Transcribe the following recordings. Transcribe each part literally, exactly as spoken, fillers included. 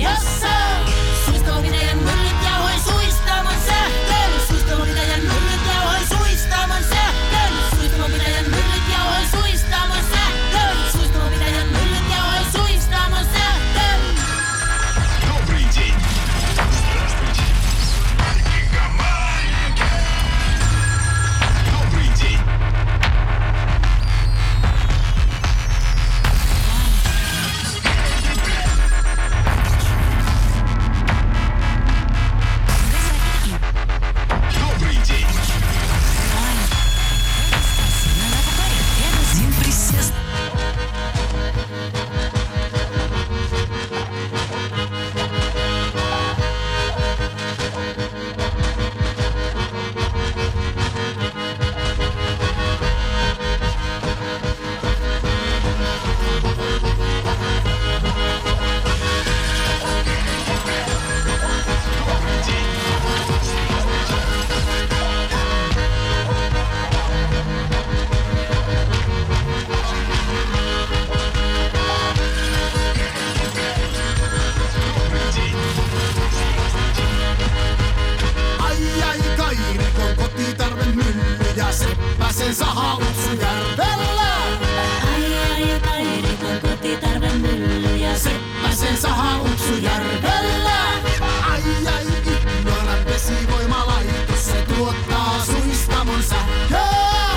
sähkössä. Suistamopitäjän myllyt jauhoi suistamon sähkön. Suistamopitäjän myllyt jauhoi suistamon sähkön. Suistamopitäjän myllyt jauhoi suistamon sähkön. Suistamopitäjän myllyt jauhoi suistamon sähkön. Добрый день. Здравствуйте. Гигамайки. Добрый день. Добрый день. Один присест. Ai ai Kairikon kotitarvemylly ja Seppäsen saha Utsujärvellä. Ai ai Kairikon kotitarvemylly ja Seppäsen saha Utsujärvellä. Ai ai Ignalan vesivoimalaitos, se tuottaa Suistamon sähköä.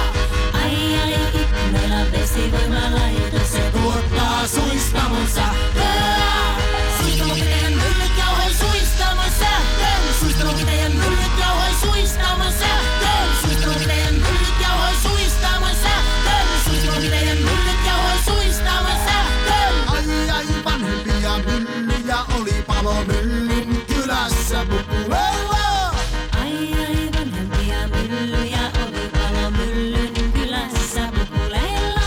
Ai ai Ignalan vesivoimalaitos, se Tuottaa Suistamon sähköä. Suistamopitäjän myllyt jauhoi suistamon sähkön. Suistamopitäjän myllyt jauhoi suistamon sähkön. Suistamopitäjän myllyt jauhoi suistamon sähkön. Suistamopitäjän myllyt jauhoi suistamon sähkön. Ai ai vanhempia myllyjä oli Palomyllyn kylässä Pukuleella. Ai ai vanhempia myllyjä oli Palomyllyn kylässä Pukuleella.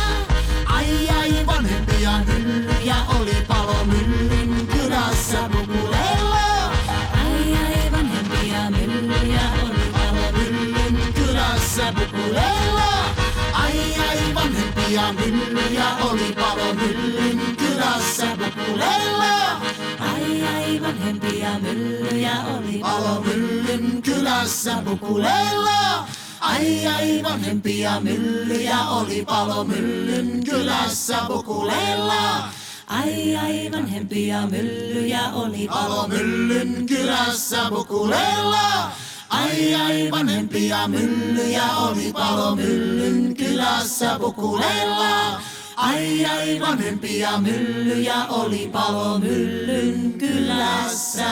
Ai ai vanhempia myllyjä oli Palomyllyn kylässä Pukuleella. Ai ai vanhempia myllyjä oli Palomyllyn Kylässä Pukuleella. Ai ai vanhempia myllyjä oli Palomyllyn kylässä Pukuleella. Ai ai vanhempia myllyjä oli Palomyllyn kylässä Pukuleella. Ai ai vanhempia myllyjä oli Palomyllyn kylässä Pukuleella. Ai ai vanhempia myllyjä oli Palomyllyn kylässä Pukuleella. Ai ai vanhempia myllyjä oli Palomyllyn kylässä Pukuleella. Ai ai vanhempia myllyjä oli Palomyllyn kylässä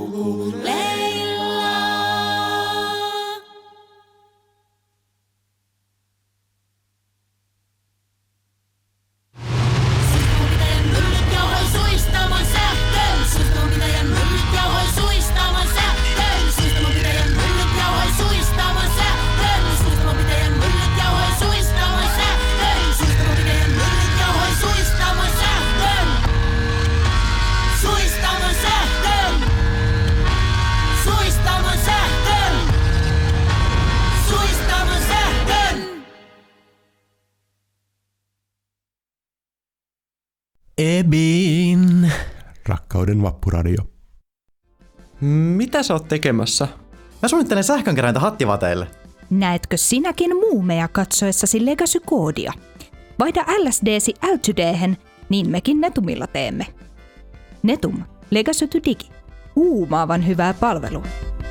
Pukuleella. Suistamopitäjän myllyt jauhoi suistamon sähkön. Suistamopitäjän myllyt jauhoi suistamon sähkön. Suistamopitäjän myllyt jauhoi suistamon sähkön. Suistamopitäjän myllyt jauhoi suistamon sähkön. Suistamopitäjän myllyt jauhoi suistamon sähkön. Suistamon sähkön. Suistamon sähkön. Suistamon sähkön. Ebin. Rakkauden vappuradio. Mitä sä oot tekemässä? Mä suunnittelen sähkönkeräintä hattivateille. Näetkö sinäkin muumeja katsoessasi Legacy-koodia? Vaihda L S D:si L two D:hen, niin mekin Netumilla teemme. Netum. Legacy to Digi. Huumaavan hyvää palvelua.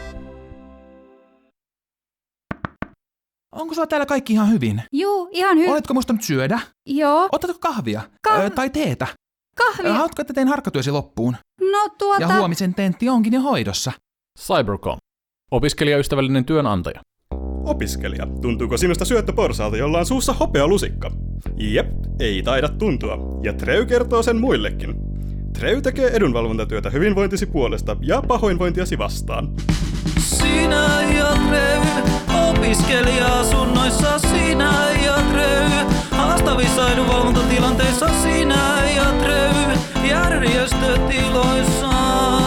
Onko sulla täällä kaikki ihan hyvin? Juu, ihan hyvin. Oletko muistanut syödä? Joo. Otatko kahvia? Kah- Ö, tai teetä? Kahvia. Ö, Haluatko, että teen harkkatyösi loppuun? No tuota... Ja huomisen tentti onkin jo hoidossa. Cybercom. Opiskelijaystävällinen työnantaja. Opiskelija, tuntuuko sinusta syöttöporsaalta, jolla on suussa hopealusikka? Jep, ei taida tuntua. Ja Treu kertoo sen muillekin. Treu tekee edunvalvontatyötä hyvinvointisi puolesta ja pahoinvointiasi vastaan. Sinä ja Treu, opiskelija-asunnoissa sinä ja Treu, haastavissa edunvalvontatilanteissa sinä ja Treu, järjestötiloissa.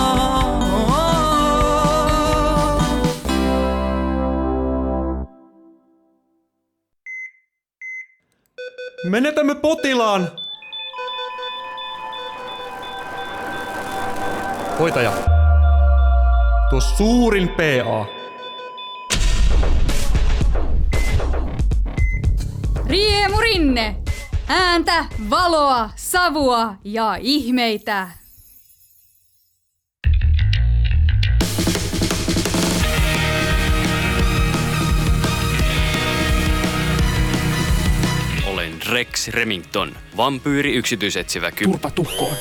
Menetämme potilaan! Hoitaja. Tuo suurin P A. Riemurinne! Ääntä, valoa, savua ja ihmeitä. Olen Rex Remington, vampyyri yksityisetsivä ky... Turpa tukkoon.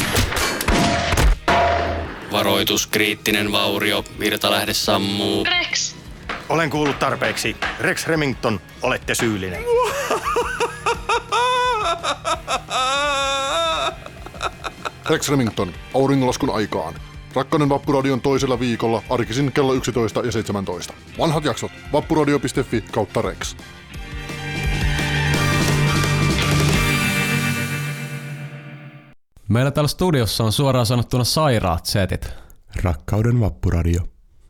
Varoitus, kriittinen vaurio, virtalähde sammuu. Rex! Olen kuullut tarpeeksi. Rex Remington, olette syyllinen. Rex Remington, auringonlaskun aikaan. Rakkauden Vappuradion toisella viikolla arkisin kello yksitoista ja seitsemäntoista. Vanhat jaksot vappuradio piste fi kautta Rex. Meillä täällä studiossa on suoraan sanottuna sairaat setit. Rakkauden Vappuradio.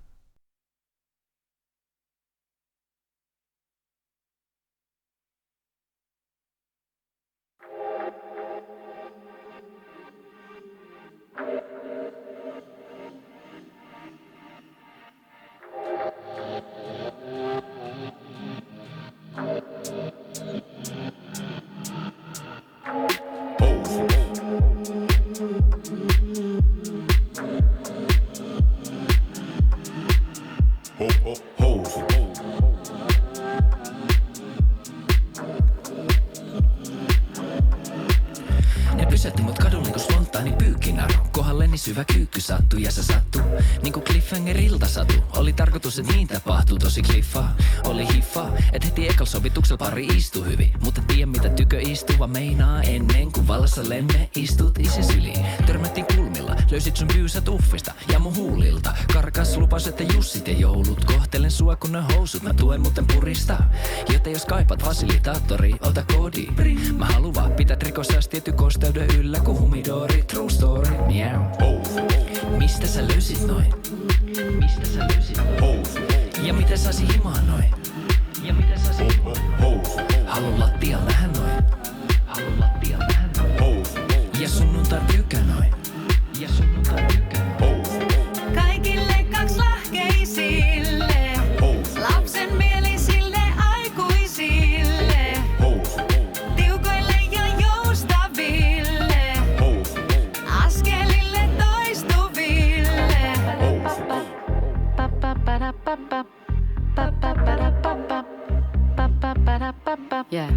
Ne pysäytti mut kadulle niinku spontaani pyykkinaru. Kohdalleni syvä kyykky sattui ja se sattui niinku cliffhangerilta satu. Oli tarkoitus, et niin tapahtuu tosi kliffaa. Oli hiffaa, et heti ekal sovituksella pari istu hyvin. Mutta tiedä mitä tykö istuva meinaa ennen kuin vallassa lemme istut ises yli. Törmättiin kulmilla, löysit sun pyysät uffista ja mun huulilta. Karkas lupas, että Jussit ja joulut kohtelen sua kun ne housut. Mä tuen muuten purista, joten jos kaipat fasilitaattori, ota koodi. Mä haluan pitää rikossa tietty kosteuden yllä kuin humidori. True story, miau. Mistä sä löysit noin? Mistä sä löysit noin? Ja miten saisi himaa noin? Ja miten saisi himaa noin? Haluun lattialla vähän noin. Haluun lattialla vähän noin. Ja sunnuntai pyykkä noin. Ja sunnuntai pyykkä noin. Kaikille kakslahkeisille, lapsen mielisille aikuisille, tiukoille ja joustaville, askelille toistuville. Yeah.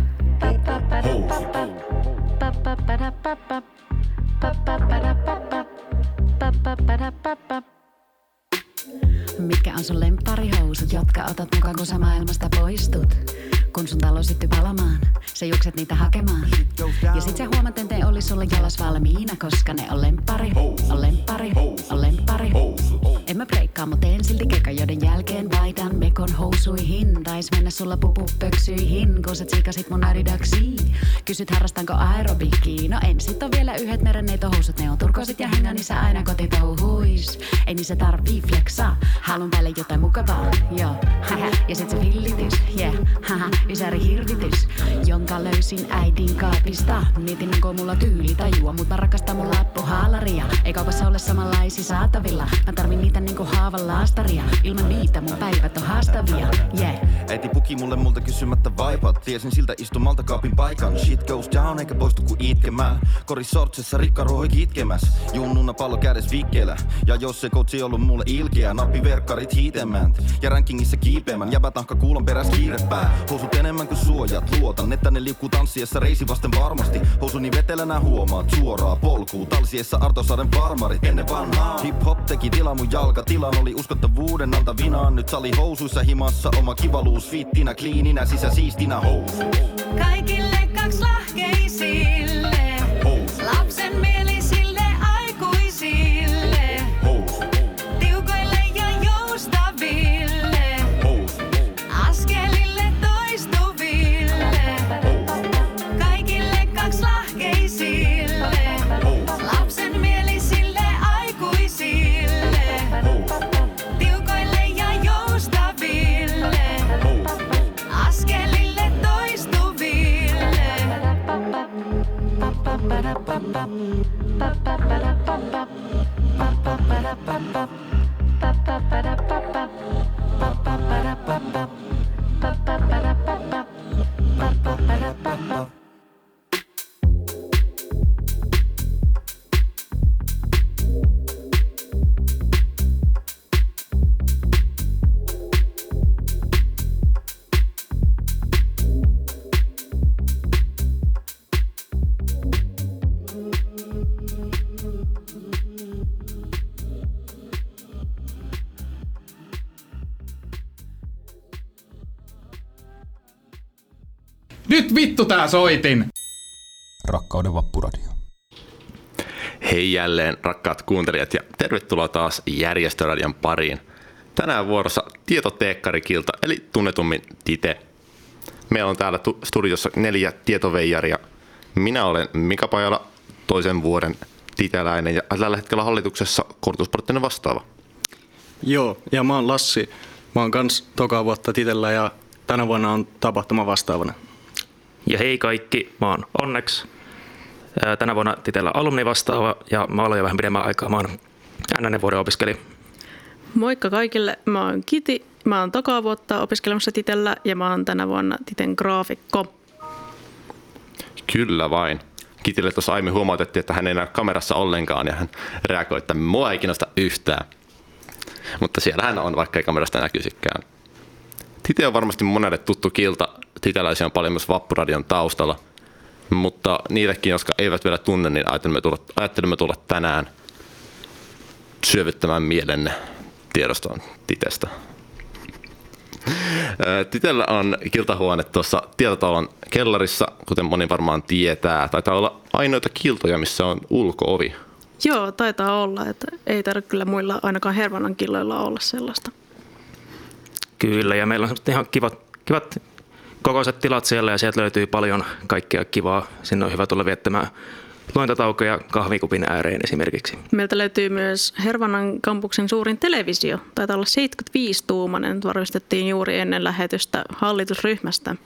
Mitkä on sun lempparihousut, jotka otat mukaan kun sä maailmasta poistut? Kun sun talo syttyi palamaan, sä juokset niitä hakemaan. Ja sit sä huomaat, ettei olis sulla jalas valmiina, koska ne on lemppari, on lemppari, on lemppari. En mä breikkaa, mut teen silti kekan, joiden jälkeen vaihdan mekon housuihin. Tais mennä sulla pupupöksyihin, kun sä tsiikasit mun adidaksiin. Kysyt harrastanko aerobikkiin, no en sit on vielä yhdet merenneitohousut. Ne on turkoisit ja henga niissä aina kotitouhuis. Ei niissä tarvii flexaa, haluun päälle jotain mukavaa, joo. Ja sit se villitys, yeah, haha, ysäri hirvitys, jonka löysin äidin kaapista. Mietin onko mulla tyyli tajua, mut mä rakastan mun lappuhaalaria. Ei kaupassa ole samanlaisia saatavilla, mä tarvin niitä niinku haavan laastaria. Ilman niitä mun päivät on haastavia, yeah. Äiti puki mulle multa kysymättä vaipat. Tiesin siltä istumalta kaapin paikan. Shit goes down eikä poistu ku itkemään. Kori sortsessa rikkaruohoi kitkemäs. Junnuna pallo kädes vikkeellä. Ja jos se kotsi ollut mulle ilkeä, nappi verkkarit hiitemään. Ja rankingissa kiipeämään. Jäbä tahka kuulon peräs kiirepää. Housut enemmän kuin suojat. Luotan, että ne liukkuu tanssiessa reisi vasten varmasti. Housuni vetelänä huomaat suoraa polkuu. Talsiessa Artosaaren farmarit ennen vanhaa. Hip hop teki tila mun jalka. Tilan oli uskottavuuden alta vinaan. Nyt sali housuissa himassa oma kivaluus. Fittinä, kliininä, sisä siistinä housu. Kaikille kakslahkeisille, lapsen mielisille aikuisille, tiukoille ja joustaville, askelille toistuville. Kaikille kakslahkeisille, lapsen mielisille aikuisille, tiukoille ja joustaville, askelille toistuville. Pa pa pa pa pa pa pa pa pa pa pa pa. Nyt vittu tää soitin! Rakkauden vappuradio. Hei jälleen rakkaat kuuntelijat ja tervetuloa taas Järjestöradion pariin. Tänään vuorossa tietoteekkarikilta eli tunnetummin Tite. Meillä on täällä tu- studiossa neljä tietoveijaria. Minä olen Mika Pajala, toisen vuoden titeläinen ja tällä hetkellä hallituksessa koulutuspoliittinen vastaava. Joo, ja mä oon Lassi. Mä oon kans toka vuotta titellä ja tänä vuonna on tapahtuma vastaavana. Ja hei kaikki, mä oon Onneksi. Tänä vuonna titellä alumni vastaava ja mä olen jo vähän pidemmän aikaa. Mä oon N N vuoden opiskelija. Moikka kaikille, mä oon Kiti. Mä oon toka vuotta opiskelemassa titellä ja mä oon tänä vuonna titen graafikko. Kyllä vain. Kitille tuossa aiemmin huomautettiin, että hän ei näy kamerassa ollenkaan ja hän reagoi, että mua ei kiinnosta yhtään. Mutta siellä hän on, vaikka ei kamerasta näkyisikään. Tite on varmasti monelle tuttu kilta. Titeläisiä on paljon myös Vappuradion taustalla. Mutta niillekin, jotka eivät vielä tunne, niin ajattelimme tulla, ajattelimme tulla tänään syövyttämään mielenne tiedostoon Titestä. Titellä on kiltahuone tuossa tietotalon kellarissa, kuten moni varmaan tietää. Taitaa olla ainoita kiltoja, missä on ulko-ovi. Joo, taitaa olla, että ei tarvitse kyllä muilla ainakaan Hervannan killoilla olla sellaista. Kyllä, ja meillä on ihan kivat, kivat kokoiset tilat siellä ja sieltä löytyy paljon kaikkea kivaa. Sinne on hyvä tulla viettämään luentataukoja kahvikupin ääreen esimerkiksi. Meiltä löytyy myös Hervannan kampuksen suurin televisio. Taitaa olla seitsemänkymmentäviisi tuumainen. Varmistettiin juuri ennen lähetystä hallitusryhmästä.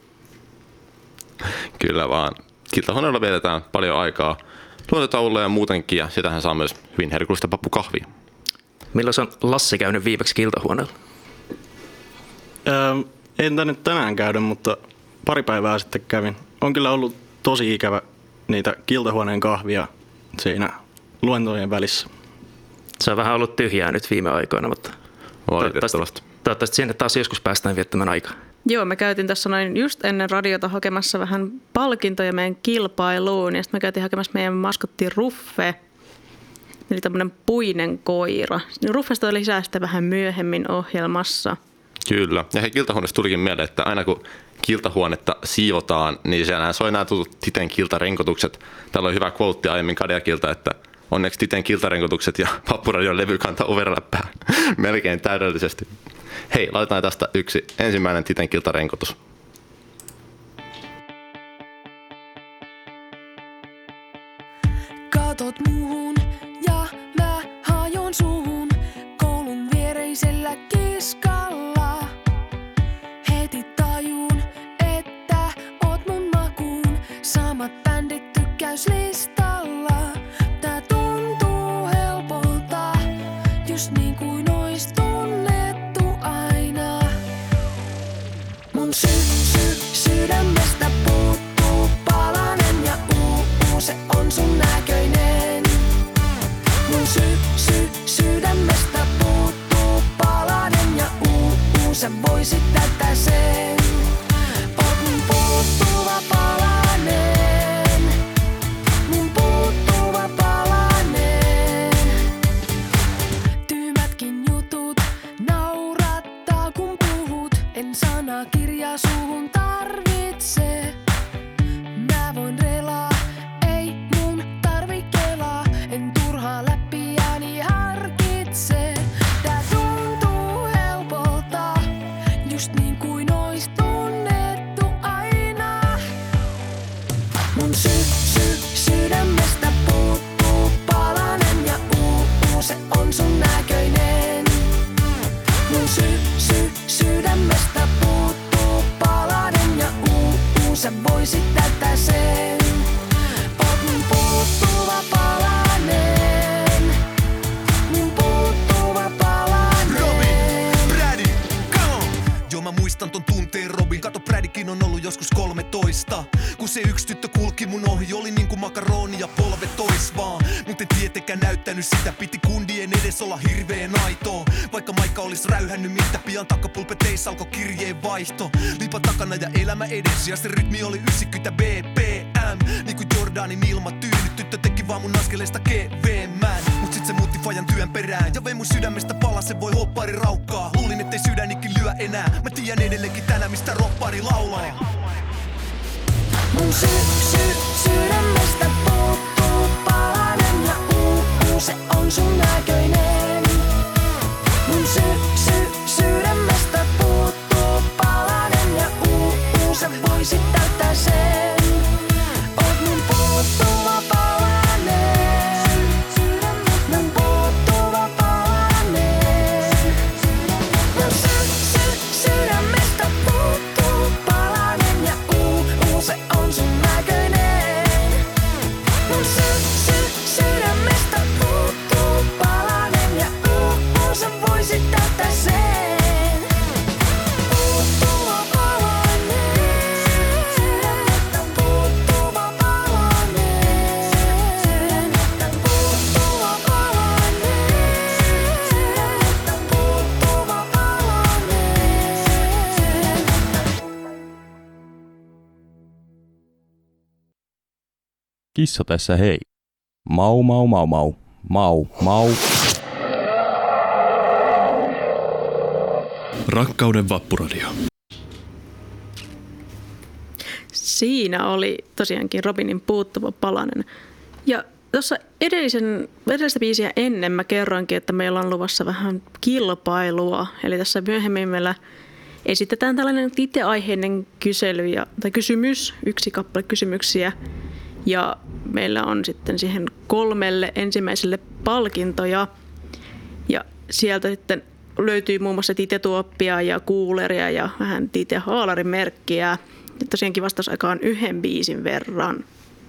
Kyllä vaan. Kiltahuoneella vietetään paljon aikaa luentotaululla ja muutenkin, ja sitähän saa myös hyvin herkullista pappukahvia. Milloin on Lassi käynyt viimeksi kiltahuoneella? Öö, en tänne tänään käydä, mutta pari päivää sitten kävin. On kyllä ollut tosi ikävä niitä kiltahuoneen kahvia siinä luentojen välissä. Se on vähän ollut tyhjää nyt viime aikoina, mutta toivottavasti, toivottavasti sinne taas joskus päästään viettämään aikaa. Joo, me käytiin tässä noin just ennen radiota hakemassa vähän palkintoja meidän kilpailuun ja sitten me käytiin hakemassa meidän maskotti Ruffe, eli tämmöinen puinen koira. Ruffesta oli lisää sitten vähän myöhemmin ohjelmassa. Kyllä, ja hei, kiltahuoneesta tulikin mieleen, että aina kun kiltahuonetta siivotaan, niin siellähän soi nämä tutut Titen kiltarenkotukset. Täällä on hyvä quote aiemmin Kadjakilta, että onneksi Titen kiltarenkotukset ja Vappuradion levykanta overlappää melkein täydellisesti. Hei, laitetaan tästä yksi ensimmäinen Titen kiltarenkotus. Katot muuhun ja mä hajon suhun koulun viereisellä keskalla. Heti tajun, että oot mun makuun. Samat bändit tykkäyslistalla. Tää tuntuu helpolta, just niin kuin ois tunnettu aina. Mun sy, sy, sydämestä puuttuu palanen ja uu, uu, se on sun näköinen. Mun sy, sy, sydämestä puuttuu palanen ja uu, uu, sä voisit täyttää sen. Oot mun puuttuva palanen, mun puuttuva palanen. Tyhmätkin jutut naurattaa kun puhut, en sanakirjaa suhun tarvitse. Mä voin relaa, ei mun tarvi kelaa, en turhaa läppiäni harkitse. Tää tuntuu helpolta, just niin kuin ois tunnettu aina. Mun sy, sy, sydämestä puuttuu palanen ja uu, uu, se on sun näköinen. Mun sy, sy, sydämestä puuttuu palanen ja uu, uu, sä voisit täyttää sen. Oot mun puuttuva palanen, kun se yksi tyttö kulki mun ohi, oli niinku makaroni ja polvet tois vaan. Mut en tietenkään näyttänyt sitä, piti kundien edes olla hirveen aitoa. Vaikka Maikka olis räyhännyt mitä, pian takapulpeteissa alkoi kirjeen vaihto. Liipa takana ja elämä edes, ja se rytmi oli yhdeksänkymmentä B P M. Niinku Jordanin ilmatyynyt, tyttö teki vaan mun askeleista keveemmän. Mut sit se muutti fajan työn perään, ja vei mun sydämestä palasen, voi hoppari raukkaa. Luulin ettei sydänikin lyö enää, mä tiedän edelleenkin tänään mistä roppari laulaa. Mun sy, sy, sydämestä puuttuu palanen ja uupuu, se on sun näköinen. Mun sy, sy, sydämestä puuttuu palanen ja uupuu, sä voisit täyttää sen. Oot mun puuttuva palanen, mun puuttuva palanen. Mun sy, sy, sydämestä puuttuu palanen ja uupuu, se on sun näköinen. Mun sy, sy, sydämestä puuttuu palanen ja uupuu, sä voisit täyttää sen. Puuttuva palanen, puuttuva palanen, puuttuva palanen, puuttuva palanen. Kissa tässä hei. Mau mau mau mau. Mau mau. Rakkauden vappuradio. Siinä oli tosiaankin Robinin puuttuva palanen. Ja tuossa edellisen, edellistä biisiä ennen mä kerroinkin, että meillä on luvassa vähän kilpailua. Eli tässä myöhemmin meillä esitetään tällainen itseaiheinen kysely ja, tai kysymys, yksi kappale kysymyksiä. Ja meillä on sitten siihen kolmelle ensimmäiselle palkintoja. Ja sieltä sitten löytyy muun muassa Tite-tuoppia ja kuuleria ja vähän Tite-haalarimerkkiä. Ja tosiaankin vastausaika on yhden biisin verran.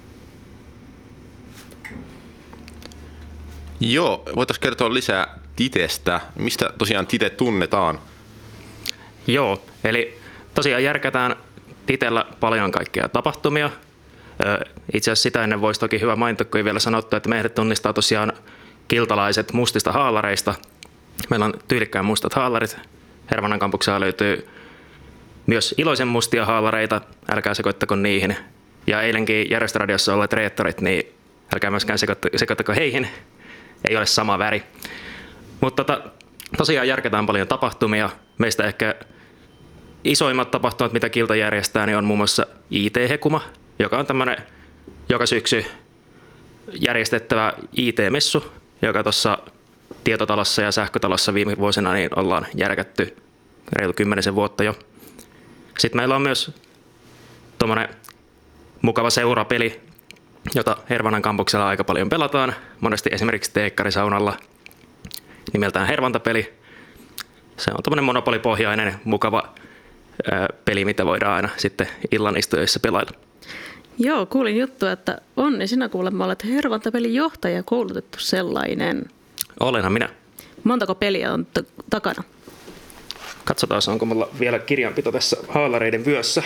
Joo, voitaisiin kertoa lisää Titestä. Mistä tosiaan Tite tunnetaan? Joo, eli tosiaan järkätään Titellä paljon kaikkea tapahtumia. Itse asiassa sitä ennen voisi toki hyvä mainita, kun ei vielä sanottu, että meidät tunnistaa tosiaan kiltalaiset mustista haalareista. Meillä on tyylikkään mustat haalarit. Hervannan kampuksella löytyy myös iloisen mustia haalareita, älkää sekoittako niihin. Ja eilenkin järjestöradiossa olleet reettorit, niin älkää myöskään sekoittako heihin. Ei ole sama väri. Mutta tota, tosiaan järkätään paljon tapahtumia. Meistä ehkä isoimmat tapahtumat, mitä Kilta järjestää, niin on muun muassa I T-hekuma, joka on tämmöinen joka syksy järjestettävä I T-messu, joka tuossa Tietotalossa ja Sähkötalossa viime vuosina niin ollaan järkätty reilu kymmenisen vuotta jo. Sitten meillä on myös tuommoinen mukava seurapeli, jota Hervannan kampuksella aika paljon pelataan. Monesti esimerkiksi teekkarisaunalla nimeltään Hervantapeli. Se on tuommoinen monopolipohjainen mukava ää, peli, mitä voidaan aina sitten illan istujoissa pelailla. Joo, kuulin juttua, että Onni, sinä kuulemma olet Hervantapelin johtaja, koulutettu sellainen. Olenhan minä. Montako peliä on t- takana? Katsotaan, onko mulla vielä kirjanpito tässä haalareiden vyössä.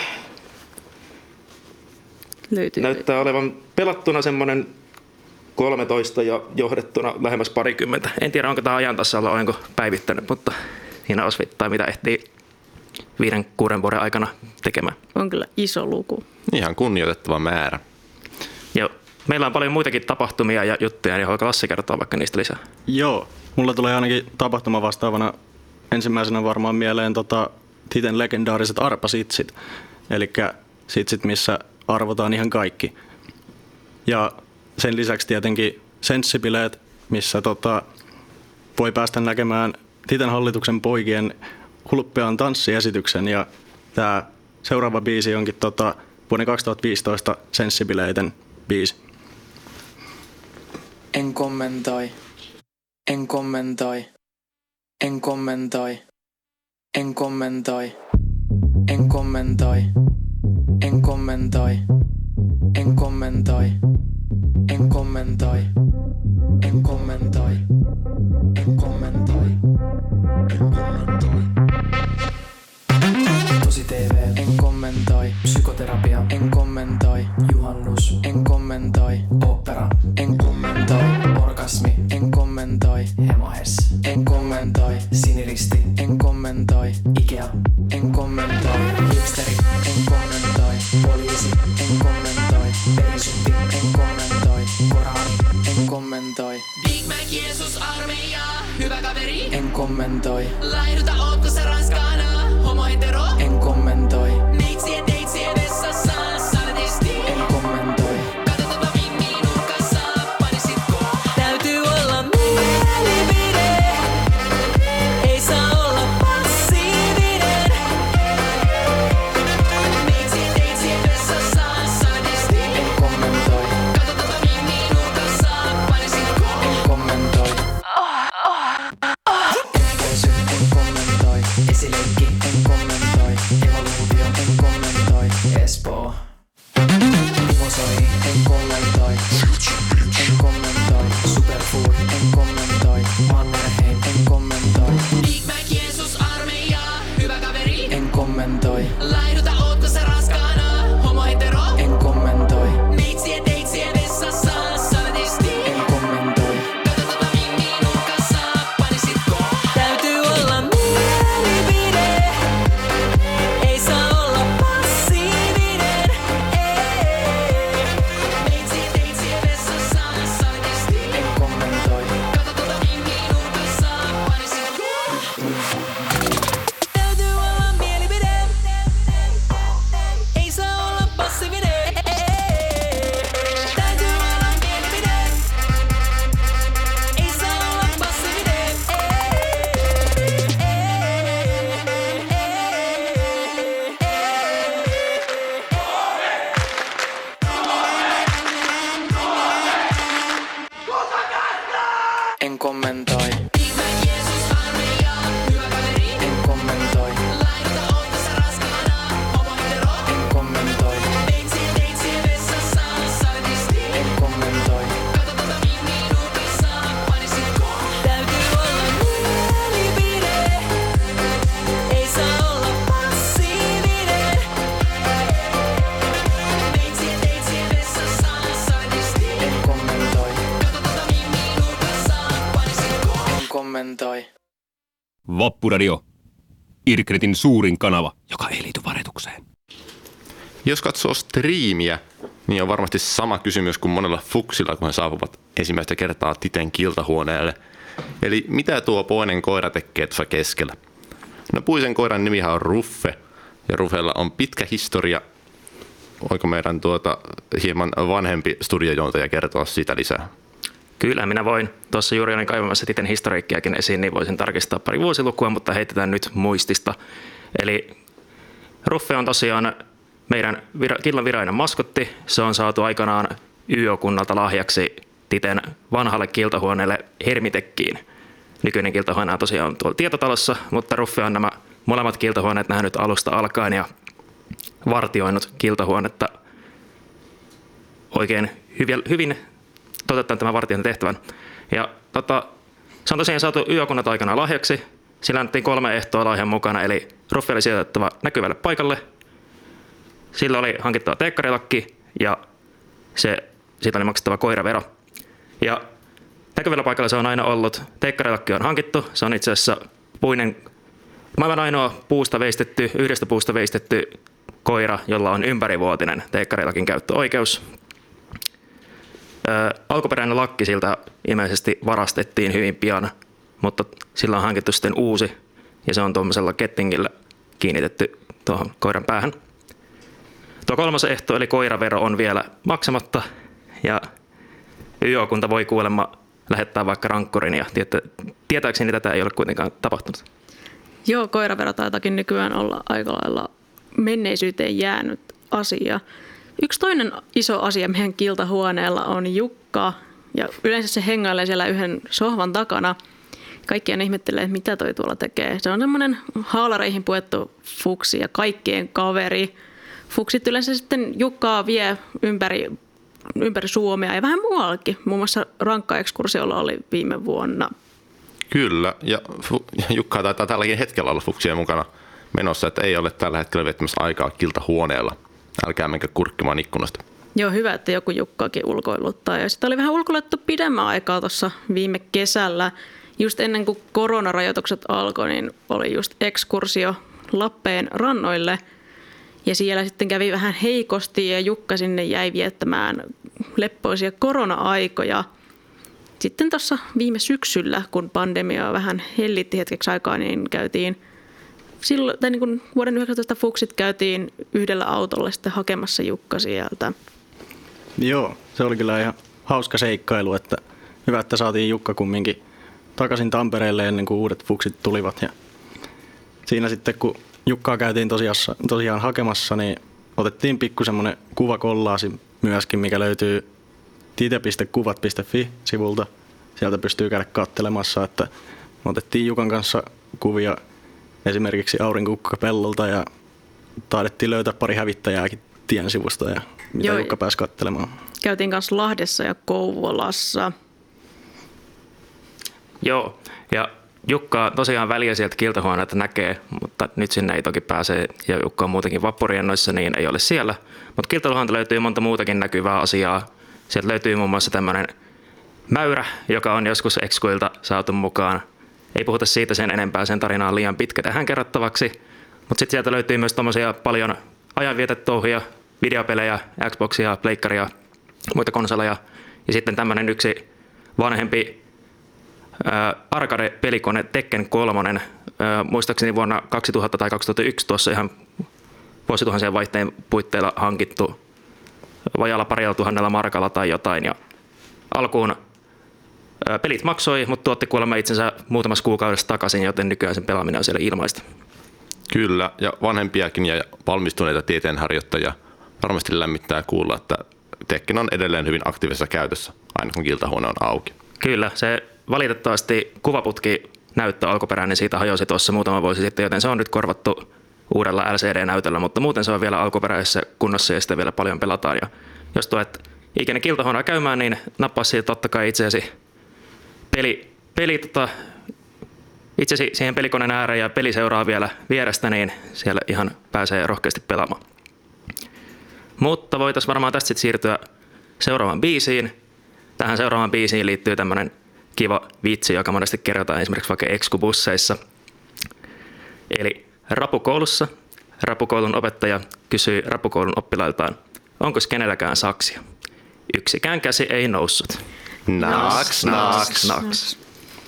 Löytyy. Näyttää olevan pelattuna semmoinen kolmetoista ja johdettuna lähemmäs parikymmentä. En tiedä, onko tämä ajan tasalla, olenko päivittänyt, mutta siinä osvittaa, mitä ehtii viiden, kuuden vuoden aikana tekemään. On kyllä iso luku. Ihan kunnioitettava määrä. Joo. Meillä on paljon muitakin tapahtumia ja juttuja, niin haluatko Lassi kertoa vaikka niistä lisää? Joo, mulla tulee ainakin tapahtuma vastaavana ensimmäisenä varmaan mieleen tota, Titen legendaariset arpasitsit. Eli sitsit, missä arvotaan ihan kaikki. Ja sen lisäksi tietenkin senssibileet, missä tota, voi päästä näkemään Titen hallituksen poikien hulppean tanssiesityksen. Ja tämä seuraava biisi onkin tota, vuoden kaksituhattaviisitoista senssibileiden biisi. En kommentoi, en kommentoi, en kommentoi, en kommentoi, en kommentoi, en kommentoi, en kommentoi, en kommentoi, en kommentoi, en kommentoi, en kommentoi. Tosi V, en kommentoi. Psykoterapia, en kommentoi. Juhannus, en kommentoi. Opera, en kommentoi. Orgasmi, en kommentoi. Hemohes, en kommentoi. Siniristi, en kommentoi. Ikea, en kommentoi. Hipsteri, en kommentoi. Poliisi, en kommentoi. Perisynti, en kommentoi. Korani, en kommentoi. Big Mac Jeesus armeija, hyvä kaveri. En kommentoi. Laihduta, ootko sä raskaana? Homo hetero? En kommentoi. Neitsien teitsien vessassa, saletisti. En kommentoi. Katsotaanpa Mimmi nurkassa, panisitko? Täytyy olla mielipide, ei saa olla passiivinen. Neitsien teitsien vessassa, saletisti. En kommentoi. Katsotaanpa Mimmi nurkassa, panisitko? En kommentoi. Ehkäisy, en kommentoi. Esileikki, en kommentoi. Evoluutio, en kommentoi. Espoo. Divosoi, en kommentoi. En kommentoi. Superfood, en kommentoi. Mannerheim, en kommentoi. Big Mac Jeesus armeija, hyvä kaveri. En kommentoi. Laihduta, ootko sä raskaana? Homo hetero? En kommentoi. Neitsien teitsien vessassa, saletisti. En kommentoi. Katsotaanpa Mimmi nurkassa, panisitko? Täytyy olla mielipide, ei saa olla passiivinen. Neitsien teitsien vessassa, saletisti. En kommentoi. Katsotaanpa Mimmi nurkassa, panisitko? Täytyy olla mielipide, ei saa olla passiivinen. Täytyy olla mielipide, ei saa olla passiivinen. En kommentoi. Big Mac Jeesus armeija, hyvä kaveri. En kommentoi. Laihduta, ootko sä raskaana? Homo hetero? En kommentoi. Neitsien teitsien vessassa, saletisti. En kommentoi. Katsotaanpa Mimmi nurkassa, panisitko? Täytyy olla mielipide, ei saa olla passiivinen. Neitsien teitsien vessassa, saletisti. En kommentoi. Katsotaanpa Mimmi nurkassa, panisitko? En kommentoi. Vappuradio. Irkretin suurin kanava, joka ei liity varetukseen. Jos katsoo striimiä, niin on varmasti sama kysymys kuin monella fuksilla, kun he saapuvat ensimmäistä kertaa Titen kiltahuoneelle. Eli mitä tuo puinen koira tekee tuossa keskellä? No puisen koiran nimihän on Ruffe, ja Ruffella on pitkä historia. Voiko meidän tuota hieman vanhempi studiojuontaja kertoa siitä lisää? Kyllä, minä voin. Tuossa juuri olin kaivamassa Titen historiikkiakin esiin, niin voisin tarkistaa pari vuosilukua, mutta heitetään nyt muistista. Eli Ruffe on tosiaan meidän vira- killan virainen maskotti. Se on saatu aikanaan Y O-kunnalta lahjaksi Titen vanhalle kiltahuoneelle Hermitekkiin. Nykyinen kiltahuone on tosiaan tuolla tietotalossa, mutta Ruffe on nämä molemmat kiltahuoneet nähnyt alusta alkaen ja vartioinut kiltahuonetta oikein hyvin, hyvin toteuttanut tämän vartijan tehtävän. Ja tota, se on tosiaan saatu Y O-kunnat aikana lahjaksi. Sillä annettiin kolme ehtoa lahjan mukana, eli Ruffe oli sijoitettava näkyvälle paikalle. Sillä oli hankittava teekkarilakki ja se, siitä oli maksettava koiravero. Ja näkyvällä paikalla se on aina ollut. Teekkarilakki on hankittu. Se on itse asiassa puinen, maailman ainoa puusta veistetty, yhdestä puusta veistetty koira, jolla on ympärivuotinen teekkarilakin käyttöoikeus. Ö, alkuperäinen lakki siltä ilmeisesti varastettiin hyvin pian, mutta sillä on hankittu sitten uusi ja se on tuollaisella kettingillä kiinnitetty tuohon koiran päähän. Tuo kolmas ehto eli koiravero on vielä maksamatta ja Y O-kunta voi kuulemma lähettää vaikka rankkurin ja tietääkseni tätä ei ole kuitenkaan tapahtunut. Joo, koiravero taitakin nykyään olla aika lailla menneisyyteen jäänyt asia. Yksi toinen iso asia meidän kiltahuoneella on Jukka ja yleensä se hengailee siellä yhden sohvan takana. Kaikkien ihmettelee, että mitä toi tuolla tekee. Se on semmoinen haalareihin puettu fuksi ja kaikkien kaveri. Fuksit yleensä sitten Jukkaa vie ympäri, ympäri Suomea ja vähän muuallakin. Muun muassa rankka-ekskursiolla oli viime vuonna. Kyllä, ja Jukka taitaa tälläkin hetkellä olla fuksia mukana. menossa, että ei ole tällä hetkellä viettämässä aikaa kiltahuoneella. Älkää menkää kurkkimaan ikkunasta. Joo, hyvä, että joku Jukkaakin ulkoiluttaa. Ja sitten oli vähän ulkoilettu pidemmän aikaa tuossa viime kesällä. Just ennen kuin koronarajoitukset alkoi, niin oli just ekskursio Lappeen rannoille. Ja siellä sitten kävi vähän heikosti ja Jukka sinne jäi viettämään leppoisia korona-aikoja. Sitten tuossa viime syksyllä, kun pandemia vähän hellitti hetkeksi aikaa, niin käytiin silloin, tai niin kuin vuoden yhdeksäntoista fuksit käytiin yhdellä autolla sitten hakemassa Jukka sieltä. Joo, se oli kyllä ihan hauska seikkailu, että hyvä, että saatiin Jukka kumminkin takaisin Tampereelle ennen kuin uudet fuksit tulivat. Ja siinä sitten, kun Jukkaa käytiin tosiaan, tosiaan hakemassa, niin otettiin pikku semmoinen kuvakollaasi myöskin, mikä löytyy tite piste kuvat piste fi-sivulta. Sieltä pystyy käydä katselemassa, että otettiin Jukan kanssa kuvia esimerkiksi aurinkokukkapellolta ja taidettiin löytää pari hävittäjääkin tien sivusta ja mitä Joo, Jukka pääsi katselemaan. Käytiin kanssa Lahdessa ja Kouvolassa. Joo, ja Jukka tosiaan väliä sieltä kiltahuoneelta näkee, mutta nyt sinne ei toki pääse ja Jukka on muutenkin vappuriennoissa, niin ei ole siellä. Mutta kiltahuoneelta löytyy monta muutakin näkyvää asiaa. Sieltä löytyy muun muassa tämmöinen mäyrä, joka on joskus ekskuilta saatu mukaan. Ei puhuta siitä sen enempää, sen tarina on liian pitkä tähän kerrottavaksi. Mutta sitten sieltä löytyy myös tommosia paljon ajanvietetouhuja, videopelejä, Xboxia, pleikkaria, muita konsoleja. Ja sitten tämmöinen yksi vanhempi ää, arcade-pelikone Tekken kolme, ää, muistaakseni vuonna kaksituhatta tai kaksituhattayksi tuossa ihan vuosituhansien vaihteen puitteilla hankittu vajalla parilla tuhannella markalla tai jotain. Ja alkuun ää, pelit maksoi, mutta tuotti kuulemma itsensä muutamassa kuukaudessa takaisin, joten nykyään sen pelaaminen on siellä ilmaista. Kyllä, ja vanhempiakin ja valmistuneita tieteenharjoittajia varmasti lämmittää kuulla, että Tekken on edelleen hyvin aktiivisessa käytössä, aina kun kiltahuone on auki. Kyllä, se valitettavasti kuvaputki näyttö alkuperäinen siitä hajosi tuossa muutama vuosi sitten, joten se on nyt korvattu uudella L C D-näytöllä, mutta muuten se on vielä alkuperäisessä kunnossa ja sitä vielä paljon pelataan. Ja jos tuet ikinä kiltahuonea käymään, niin nappaa siitä totta kai itseäsi peli, peli tota, itsesi siihen pelikoneen ääreen ja peli seuraa vielä vierestä, niin siellä ihan pääsee rohkeasti pelaamaan. Mutta voitaisiin varmaan tästä sitten siirtyä seuraavaan biisiin. Tähän seuraavaan biisiin liittyy tämmöinen kiva vitsi, joka monesti kerrotaan esimerkiksi vaikka ekskubusseissa. Eli rapukoulussa rapukoulun opettaja kysyi rapukoulun oppilailtaan, onko kenelläkään saksia? Yksikään käsi ei noussut. Naks, naks, naks.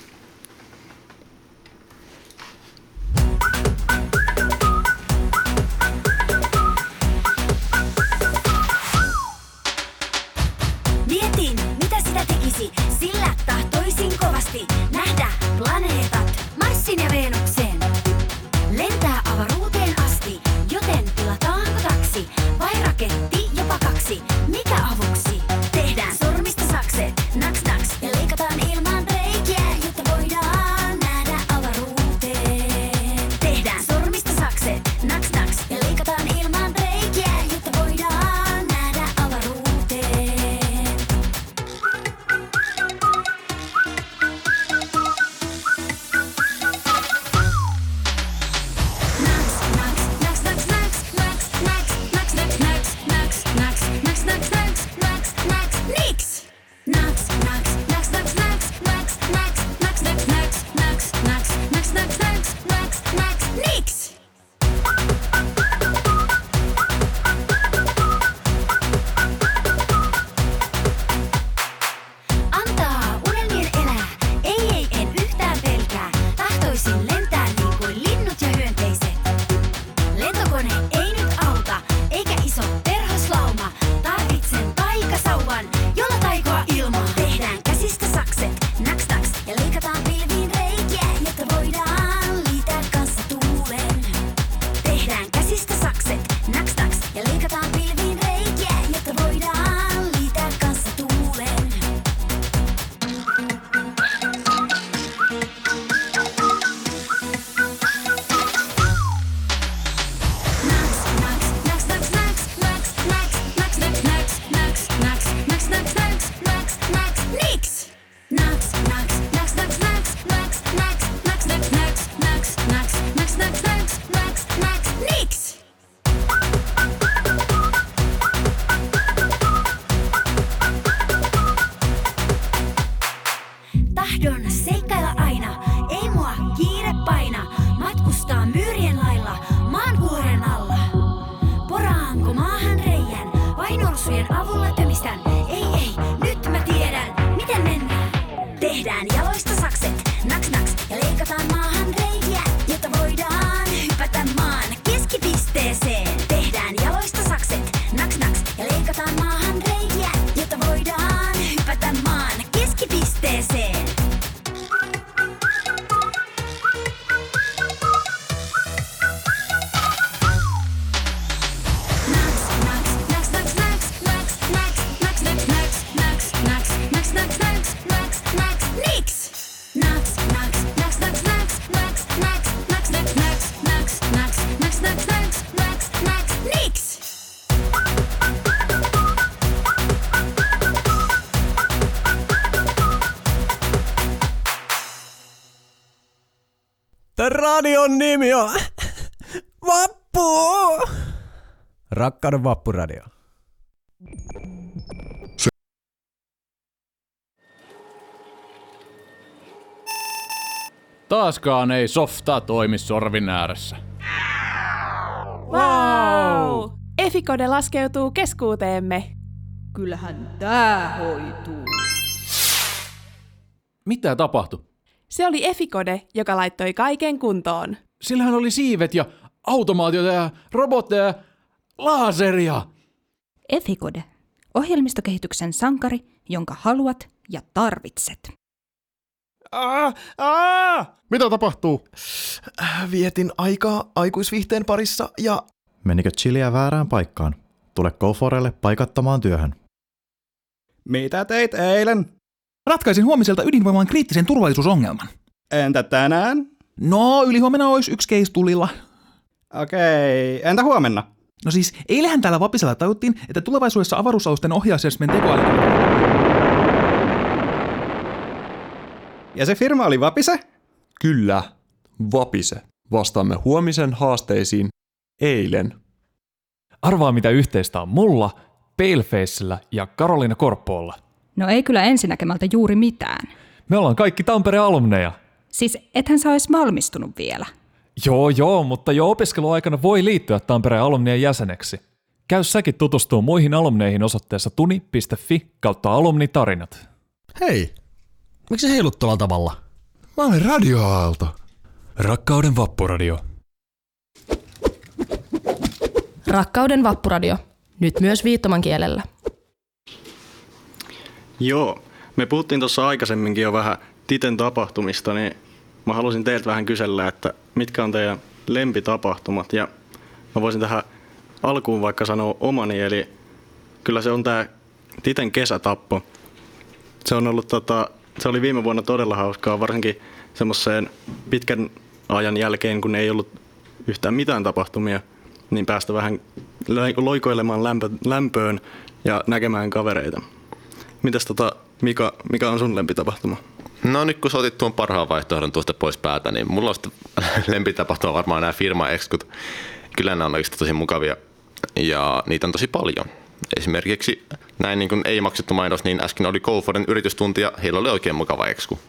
Mietin, mitä sitä tekisi, sillä tahtoisin kovasti nähdä planeetat Marsin ja Venukseen. Lentää avaruuteen asti, joten tilataanko taksi vai raketti jopa kaksi? Mikä avuksi? Tehdään sormista sakset, naks naks, ja leikataan ilman reikiä, jotta voidaan nähdä avaruuteen. Tehdään sormista sakset, naks naks, ja leikataan ilman reikiä, jotta voidaan nähdä avaruuteen. Naks, naks, naks, naks, naks, naks, naks, naks, naks, naks, naks, Tehdään jaloista sakset, naks naks, ja leikataan maahan reikiä, jotta voidaan hypätä maan keskipisteeseen. Tehdään jaloista sakset, naks naks, ja leikataan maahan reikiä, jotta voidaan hypätä maan keskipisteeseen. Tän radion nimi on Vappu! Rakkauden Vappuradio. Taaskaan ei softaa toimi sorvin ääressä. Wow! Efikode laskeutuu keskuuteemme. Kyllähän tää hoituu. Mitä tapahtui? Se oli Efikode, joka laittoi kaiken kuntoon. Sillähän oli siivet ja automaatiota ja robotteja ja laseria. Efikode. Ohjelmistokehityksen sankari, jonka haluat ja tarvitset. Aa, aa! Mitä tapahtuu? Vietin aikaa aikuisviihteen parissa ja... Menikö chiliä väärään paikkaan? Tule GoForelle paikattamaan työhön. Mitä teit eilen? Ratkaisin huomiselta ydinvoiman kriittisen turvallisuusongelman. Entä tänään? No, ylihuomenna olisi yksi case tulilla. Okei, entä huomenna? No siis, eilähän täällä Vapisella tajuttiin, että tulevaisuudessa avaruusalusten ohjausjärjestelmien tekoäly... Ja se firma oli Vapise? Kyllä, Vapise. Vastaamme huomisen haasteisiin eilen. Arvaa mitä yhteistä on mulla, Palefacella ja Karoliina Korppoolla. No ei kyllä ensinäkemältä juuri mitään. Me ollaan kaikki Tampereen alumneja. Siis ethän sä ois valmistunut vielä. Joo joo, mutta jo opiskeluaikana voi liittyä Tampereen alumnien jäseneksi. Käy säkin tutustua muihin alumneihin osoitteessa tuni piste fi kautta alumnitarinat. Hei, miksi heilut tuolla tavalla? Mä olen radioaalto. Rakkauden Vappuradio. Rakkauden Vappuradio. Nyt myös viittomankielellä. Joo, me puhuttiin tuossa aikaisemminkin jo vähän Titen tapahtumista, niin mä halusin teiltä vähän kysellä, että mitkä on teidän lempitapahtumat. Ja mä voisin tähän alkuun vaikka sanoa omani, eli kyllä se on tää Titen kesätappo. Se on ollut tota, se oli viime vuonna todella hauskaa, varsinkin semmoiseen pitkän ajan jälkeen, kun ei ollut yhtään mitään tapahtumia, niin päästä vähän loikoilemaan lämpö, lämpöön ja näkemään kavereita. Mitäs tota, Mika, mikä on sun lempitapahtuma? No nyt kun sä otit tuon parhaan vaihtoehdon tuosta pois päältä, niin mulla on sitten lempitapahtuma varmaan nämä firma-ekskut. Kyllä nämä on oikeasti tosi mukavia ja niitä on tosi paljon. Esimerkiksi näin niin kuin ei maksettu mainos, niin äsken oli GoForen yritystunti ja heillä oli oikein mukava eksku.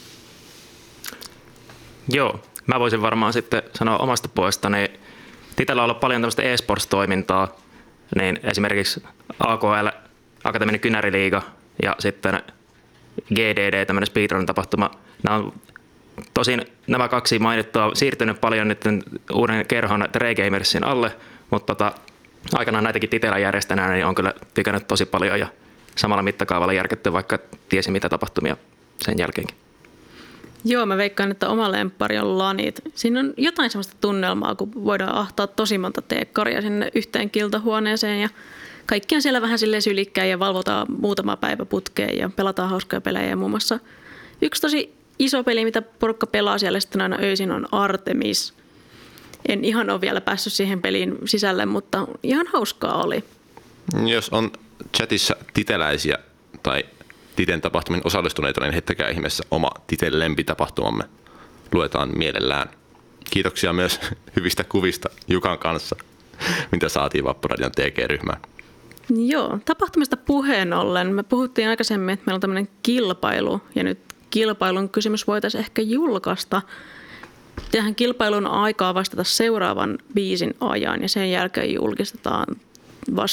Joo, mä voisin varmaan sitten sanoa omasta puolestani. Titellä on ollut paljon tämmöistä e-sports-toimintaa, niin esimerkiksi A K L, Akateeminen Kynäriliiga ja sitten G D D, tämmöinen speedrun-tapahtuma. Nämä on, tosin nämä kaksi mainittua siirtynyt paljon nyt uuden kerhon Trey Gamersin alle, mutta tota, aikanaan näitäkin Titellä järjestänään niin on kyllä tykännyt tosi paljon ja samalla mittakaavalla järketty, vaikka tiesi mitä tapahtumia sen jälkeenkin. Joo, mä veikkaan, että oma lemppari on lanit. Siinä on jotain sellaista tunnelmaa, kun voidaan ahtaa tosi monta teekkaria sinne yhteen kiltahuoneeseen ja kaikki on siellä vähän silleen sylikkäin ja valvotaan muutama päivä putkeen ja pelataan hauskoja pelejä. Ja muun muassa yksi tosi iso peli, mitä porukka pelaa siellä sitten aina öisin, on Artemis. En ihan ole vielä päässyt siihen peliin sisälle, mutta ihan hauskaa oli. Jos on chatissa titeläisiä tai Titen tapahtumin osallistuneita, niin heittäkää ihmeessä oma Titen lempitapahtumamme. Luetaan mielellään. Kiitoksia myös hyvistä kuvista Jukan kanssa, mitä saatiin Vappuradion T G-ryhmään. Joo, tapahtumista puheen ollen. Me puhuttiin aikaisemmin, että meillä on tämmöinen kilpailu ja nyt kilpailun kysymys voitaisiin ehkä julkaista. Tähän kilpailun aikaa vastata seuraavan biisin ajan ja sen jälkeen julkistetaan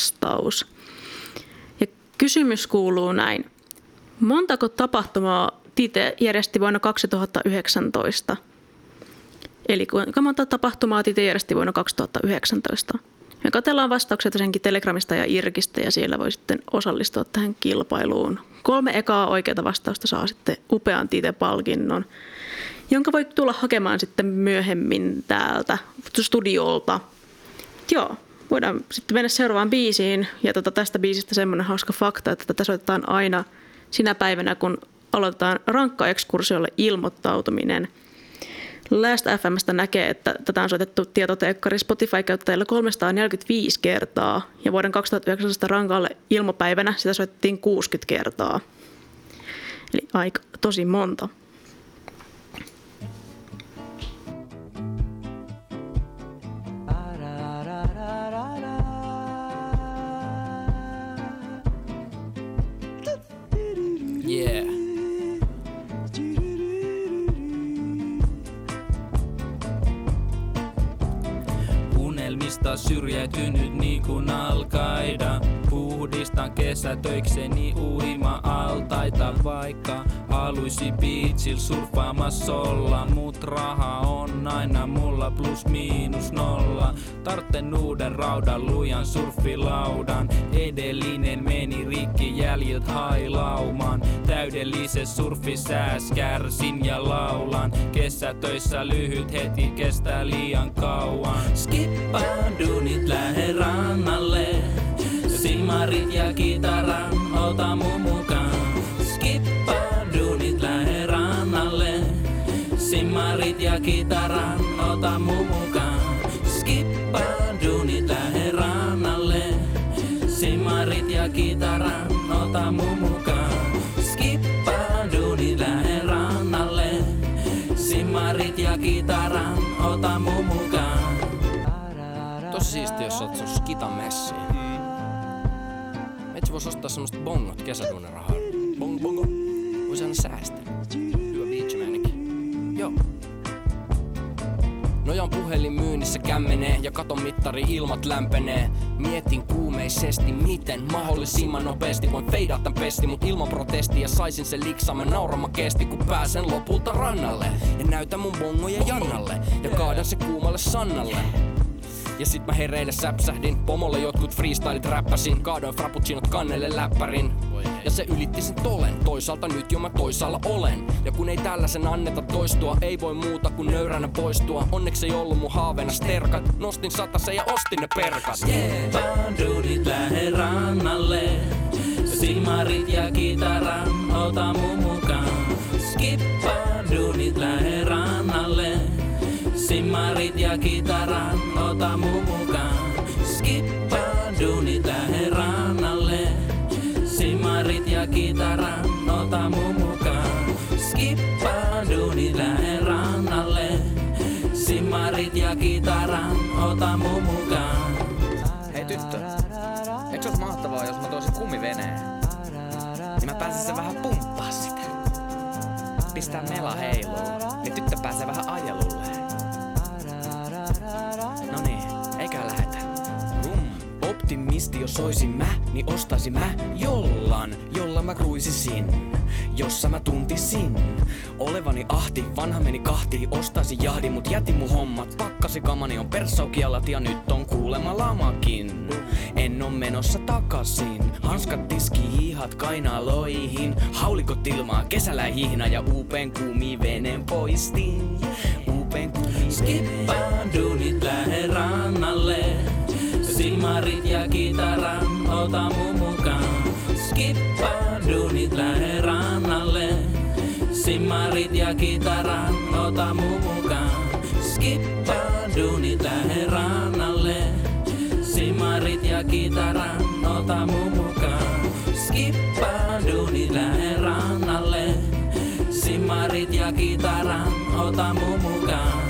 vastaus. Ja kysymys kuuluu näin. Montako tapahtumaa Tite järjesti vuonna kaksituhattayhdeksäntoista. Eli kuinka monta tapahtumaa Tite järjesti vuonna kaksituhattayhdeksäntoista. Me katsellaan vastauksia tosiaankin Telegramista ja Irkistä ja siellä voi sitten osallistua tähän kilpailuun. Kolme ekaa oikeata vastausta saa sitten upean Tite-palkinnon, jonka voi tulla hakemaan sitten myöhemmin täältä studiolta. Joo, voidaan sitten mennä seuraavaan biisiin. Ja tota, tästä biisistä semmoinen hauska fakta, että tätä soitetaan aina sinä päivänä, kun aloitetaan rankkaekskursiolle ilmoittautuminen. Last F M:stä näkee, että tätä on soitettu tietoteekkari Spotify-käyttäjillä kolmesataaneljäkymmentäviisi kertaa ja vuoden kaksituhattayhdeksäntoista rankalle ilmapäivänä sitä soitettiin kuusikymmentä kertaa. Eli aika tosi monta. Yeah. Unelmista syrjäytynyt niin kuin Al-Qaida. Puhdistan kesätöikseni uima-altaita, vaikka haluisi beachil surffaamassa olla. Mut raha on aina mulla plus miinus nolla. Tartten uuden raudan lujan surffilaudan. Edellinen meni rikki, jäljiltä hailaumaan. Täydellisessä surfisääs kärsin ja laulan. Kesätöissä lyhyt heti kestää liian kauan. Skippaan duunit lähe rannalle. Silmarit ja kitaran, ota mun mukaan. Skippaa duunit lähe rannalle. Silmarit ja kitaran, ota mun mukaan. Skippaa duunit lähe rannalle. Silmarit ja kitaran, ota mun mukaan. Skippaa duunit lähe rannalle. Silmarit ja kitaran, ota mun mukaan. Tosi siistiä, jos oot sun skitan messiin. Metsi vois ostaa semmoset bongot kesäduunen rahaa. Bong bongo. Vois aina säästää. Hyvä beachmanikin. Joo. Nojan puhelin myynnissä kämmenee ja katon mittari ilmat lämpenee. Mietin kuumeisesti miten mahdollisimman nopeasti voin feidaa tän pesti, mut ilman protestia saisin sen liksamen naurama kesti, kun pääsen lopulta rannalle. Ja näytän mun bongoja Jannalle ja kaadan se kuumalle Sannalle. Ja sit mä hereille säpsähdin, pomolle jotkut freestylit räppäsin. Kaadoin frappuccinot kannelle läppärin. Ja se ylitti sen tolen, toisaalta nyt jo mä toisaalla olen. Ja kun ei tällaisen anneta toistua, ei voi muuta kuin nöyränä poistua. Onneksi ei ollut mun haaveena sterkat, nostin satasen ja ostin ne perkat. Skippaan duunit lähe rannalle. Silmarit ja kitaran, ota mun mukaan. Skippaan duunit lähe rannalle. Simmarit ja kitaran, ota mun mukaan. Skippaan duunit lähe rannalle. Simmarit ja kitaran, ota mun mukaan. Skippaan duunit lähe rannalle. Simmarit ja kitaran, ota mun mukaan. Hei tyttö, eikö ois mahtavaa, jos mä toisin kumiveneen? Niin mä pääsin sen vähän pumppaa sitä. Pistää mela heiluun, niin tyttö pääsee vähän ajelulle. Noniin, eikä lähetä. Rum. Optimisti jos oisin mä, niin ostaisin mä jollan, jolla mä kruisisin, jossa mä tuntisin olevani ahti, vanha meni kahtiin, ostaisin jahdin, mut jätin mun hommat, pakkasi kamani on persaukialat ja nyt on kuulema lamakin. En oo menossa takasin, hanskat tiski, hihat kainaloihin, haulikot ilmaa, kesällä hihna ja uupeen kumiveneen poistin. Uupeen kumiveneen. Skippaan duunit lähe rannalle. Silmarit ja kitaran, ota mun mukaan. Skippaan duunit lähe rannalle. Silmarit ja kitaran, ota mun mukaan. Skippaan duunit lähe rannalle. Silmarit ja kitaran, ota mun mukaan. Skippaan duunit lähe rannalle. Silmarit ja kitaran, ota mun mukaan.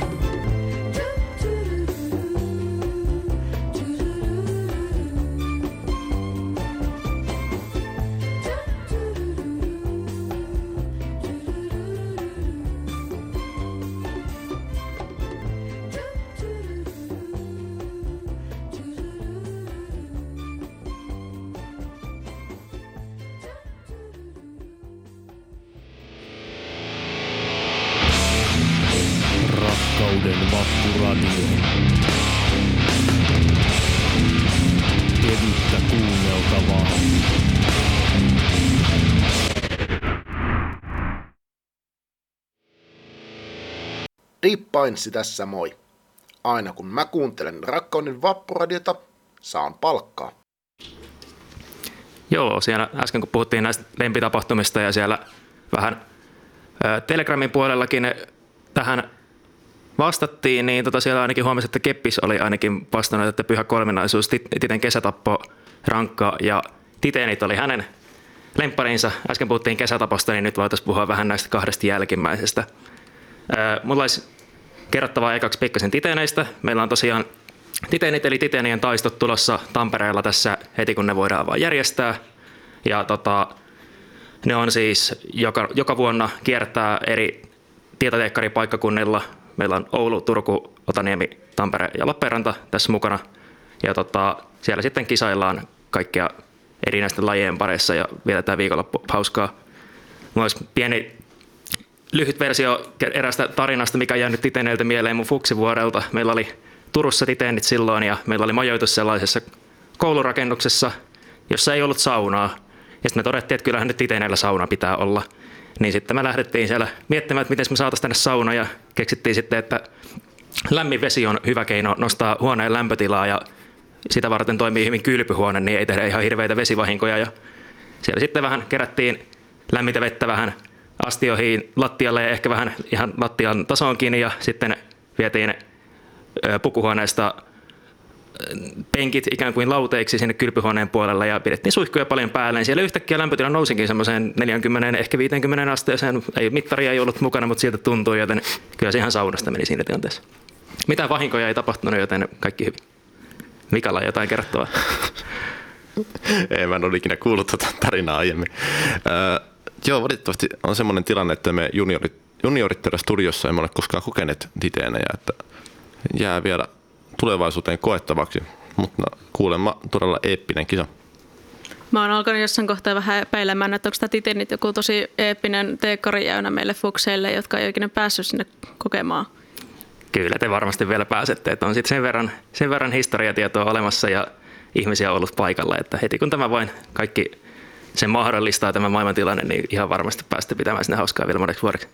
Rakkauden Vappuradio. Kevyttä kuunneltavaa. Deep tässä moi. Aina kun mä kuuntelen Rakkauden Vappuradiota, saan palkkaa. Joo, siellä äsken kun puhuttiin näistä lempitapahtumista ja siellä vähän ä, Telegramin puolellakin tähän vastattiin, niin tota siellä ainakin huomasi, että Keppis oli ainakin vastannut, että pyhä kolminaisuus, Titen kesätappo, rankka ja titeenit oli hänen lempparinsa. Äsken puhuttiin kesätaposta, niin nyt voitaisiin puhua vähän näistä kahdesta jälkimmäisestä. Ä, mulla olisi kerrottavaa ekaksi pikkasen titeeneistä. Meillä on tosiaan titeenit eli titeenien taistot tulossa Tampereella tässä heti, kun ne voidaan vaan järjestää. Ja tota, ne on siis joka, joka vuonna kiertää eri tietoteekkaripaikkakunnilla. Meillä on Oulu, Turku, Otaniemi, Tampere ja Lappeenranta tässä mukana. Ja tota, siellä sitten kisaillaan kaikkia erinäisten lajien parissa ja vietetään viikonloppu hauskaa. Mulla olisi pieni lyhyt versio erästä tarinasta, mikä on jäänyt titeeneiltä mieleen mun fuksivuorelta. Meillä oli Turussa titeenit silloin ja meillä oli majoitus sellaisessa koulurakennuksessa, jossa ei ollut saunaa. Ja sitten me todettiin, että kyllähän nyt titeeneillä sauna pitää olla. Niin sitten me lähdettiin siellä miettimään, että miten me saataisiin tänne sauna ja keksittiin sitten, että lämmin vesi on hyvä keino nostaa huoneen lämpötilaa ja sitä varten toimii hyvin kylpyhuone, niin ei tehdä ihan hirveitä vesivahinkoja. Ja siellä sitten vähän kerättiin lämmintä vettä vähän astioihin lattialle ja ehkä vähän ihan lattian tasoonkin ja sitten vietiin pukuhuoneesta penkit ikään kuin lauteiksi sinne kylpyhuoneen puolelle ja pidettiin suihkuja paljon päälle. Ja siellä yhtäkkiä lämpötila nousinkin semmoiseen neljäkymmentä, ehkä viisikymmentä asteeseen. Ei, mittaria ei ollut mukana, mutta siltä tuntui, joten kyllä se ihan saunasta meni siinä tilanteessa. Mitään vahinkoja ei tapahtunut, joten kaikki hyvin. Mikalla on jotain kerrottavaa. Ei, mä en ole ikinä kuullut tuota tarinaa aiemmin. Öö, joo, valitettavasti on semmoinen tilanne, että me juniorit, juniorit täällä studiossa emme ole koskaan kokeneet titeenejä, että jää vielä tulevaisuuteen koettavaksi, mutta kuulemma todella eeppinen kisa. Mä oon alkanut jossain kohtaa vähän epäilemään, että onko tämä titeenit joku tosi eeppinen teekkarijäynä meille fukseille, jotka ei ikinä päässyt sinne kokemaan. Kyllä te varmasti vielä pääsette, että on sitten sen verran, sen verran historiatietoa olemassa ja ihmisiä on ollut paikalla, että heti kun tämä vain kaikki sen mahdollistaa tämä maailmantilanne, niin ihan varmasti päästä pitämään sinne hauskaa vielä moneksi vuodeksi.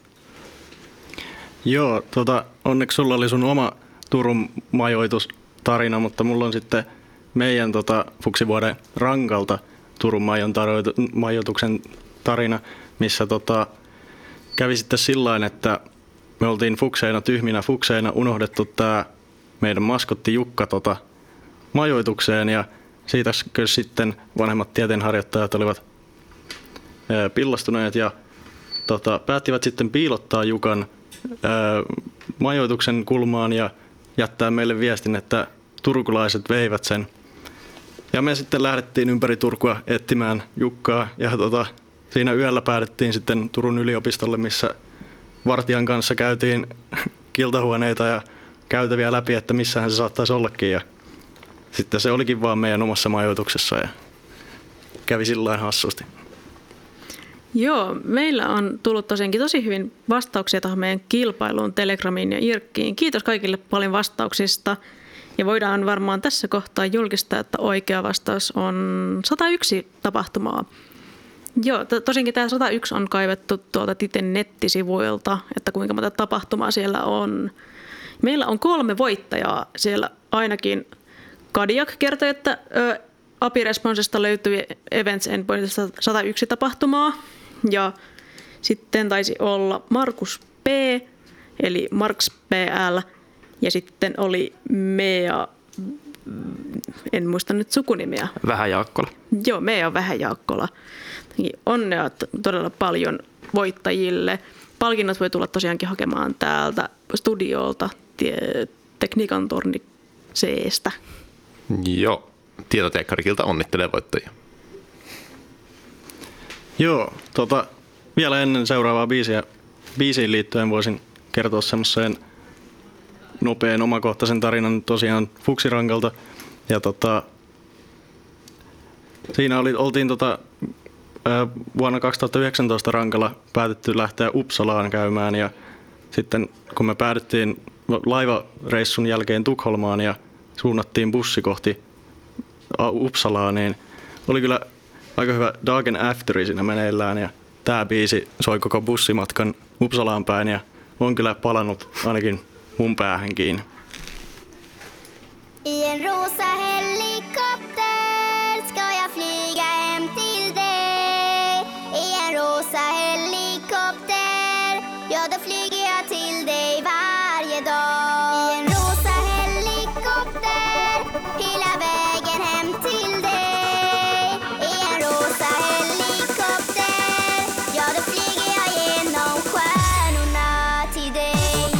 Joo, tota, onneksi sulla oli sun oma Turun majoitustarina, mutta mulla on sitten meidän tota, fuksivuoden rankalta Turun majon taroitu, majoituksen tarina, missä tota, kävi sitten sillain, että me oltiin fukseina, tyhminä fukseina unohdettu tämä meidän maskotti Jukka tota, majoitukseen ja siitä sitten vanhemmat tieteenharjoittajat olivat ää, pillastuneet ja tota, päättivät sitten piilottaa Jukan ää, majoituksen kulmaan ja jättää meille viestin, että turkulaiset veivät sen. Ja me sitten lähdettiin ympäri Turkua etsimään Jukkaa ja tota, siinä yöllä päädyttiin sitten Turun yliopistolle, missä vartijan kanssa käytiin kiltahuoneita ja käytäviä läpi, että missähän se saattaisi ollakin. Ja sitten se olikin vaan meidän omassa majoituksessa ja kävi sillain hassusti. Joo, meillä on tullut tosiaankin tosi hyvin vastauksia tähän meidän kilpailuun Telegramiin ja Irkkiin. Kiitos kaikille paljon vastauksista. Ja voidaan varmaan tässä kohtaa julkistaa, että oikea vastaus on sata yksi tapahtumaa. Joo, to- tosiaankin tämä sata yksi on kaivettu tuolta Titen nettisivuilta, että kuinka monta tapahtumaa siellä on. Meillä on kolme voittajaa siellä ainakin. Kadiak kertoi, että ö, A P I-responsesta löytyi Events Endpointista sata yksi tapahtumaa. Ja sitten taisi olla Markus P, eli Marks P L. Ja sitten oli Mea, en muista nyt sukunimiä. Vähäjaakkola. Joo, Mea Vähäjaakkola. Onnea todella paljon voittajille. Palkinnot voi tulla tosiaankin hakemaan täältä studiolta Tekniikan torni C:stä. Joo, tietoteekkarikilta onnittelee voittajia. Joo, tota, vielä ennen seuraavaa biisiä, biisiin liittyen voisin kertoa semmoisen nopean omakohtaisen tarinan tosiaan Fuksirankalta. Ja tota, siinä oli, oltiin tota, vuonna kaksituhattayhdeksäntoista rankalla päätetty lähteä Uppsalaan käymään ja sitten kun me päädyttiin laivareissun jälkeen Tukholmaan ja suunnattiin bussi kohti Uppsalaa, niin oli kyllä aika hyvä Dagen Afteri siinä meneillään ja tää biisi soi koko bussimatkan Uppsalaan päin ja on kyllä palannut ainakin mun päähänkin. I en rosa helikopter ska jag flyga hem till dig. I en rosa helikopter, ja då flyger jag till dig varje dag. I en rosa helikopter, hela vägen hem till dig. I en rosa helikopter, ja då flyger jag genom stjärnorna till dig.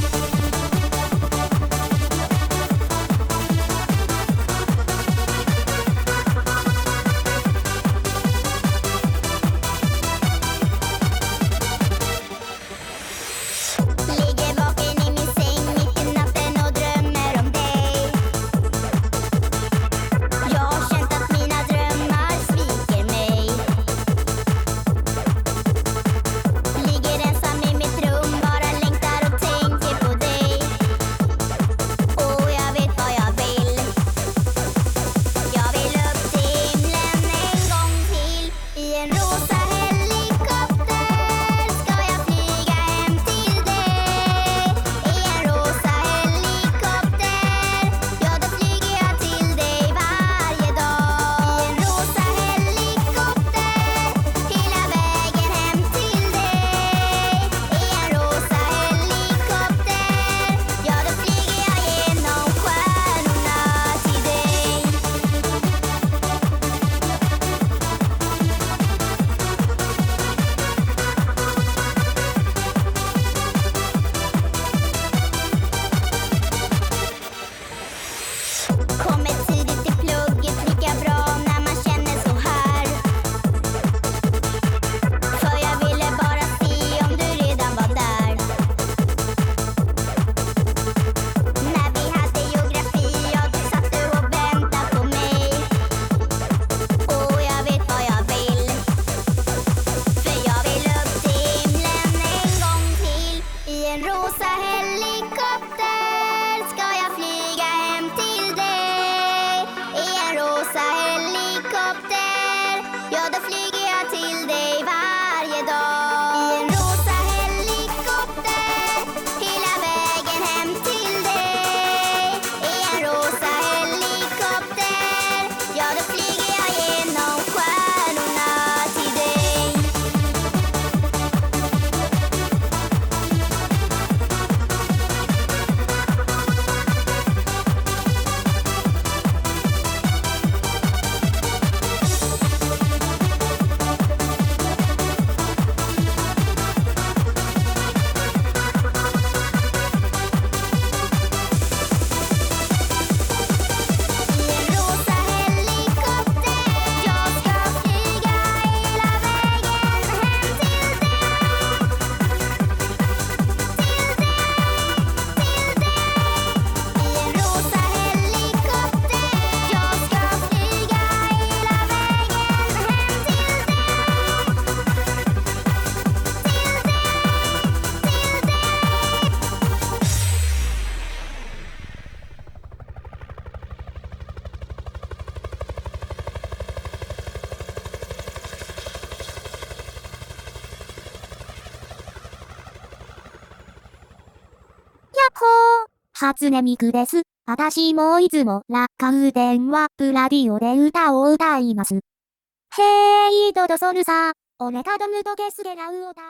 Yahoo! 初音ミクです。私もいつも楽観電話プラディオで歌を歌います。Hei Dodo Solusa, oleta domnuto keskellä yötä.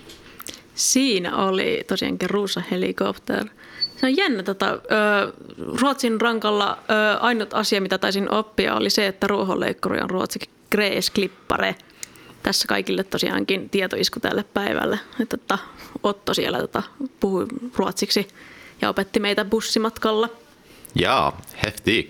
Siinä oli tosiaankin Rosa Helikopter. Se on jännä. Tota, ö, Ruotsin rankalla ö, ainut asia, mitä taisin oppia, oli se, että ruohonleikkuri on ruotsiksi gräsklippare. Tässä kaikille tosiaankin tietoisku tälle päivälle. Että, tota, Otto siellä tota, puhui ruotsiksi ja opetti meitä bussimatkalla. Jaa, häftig.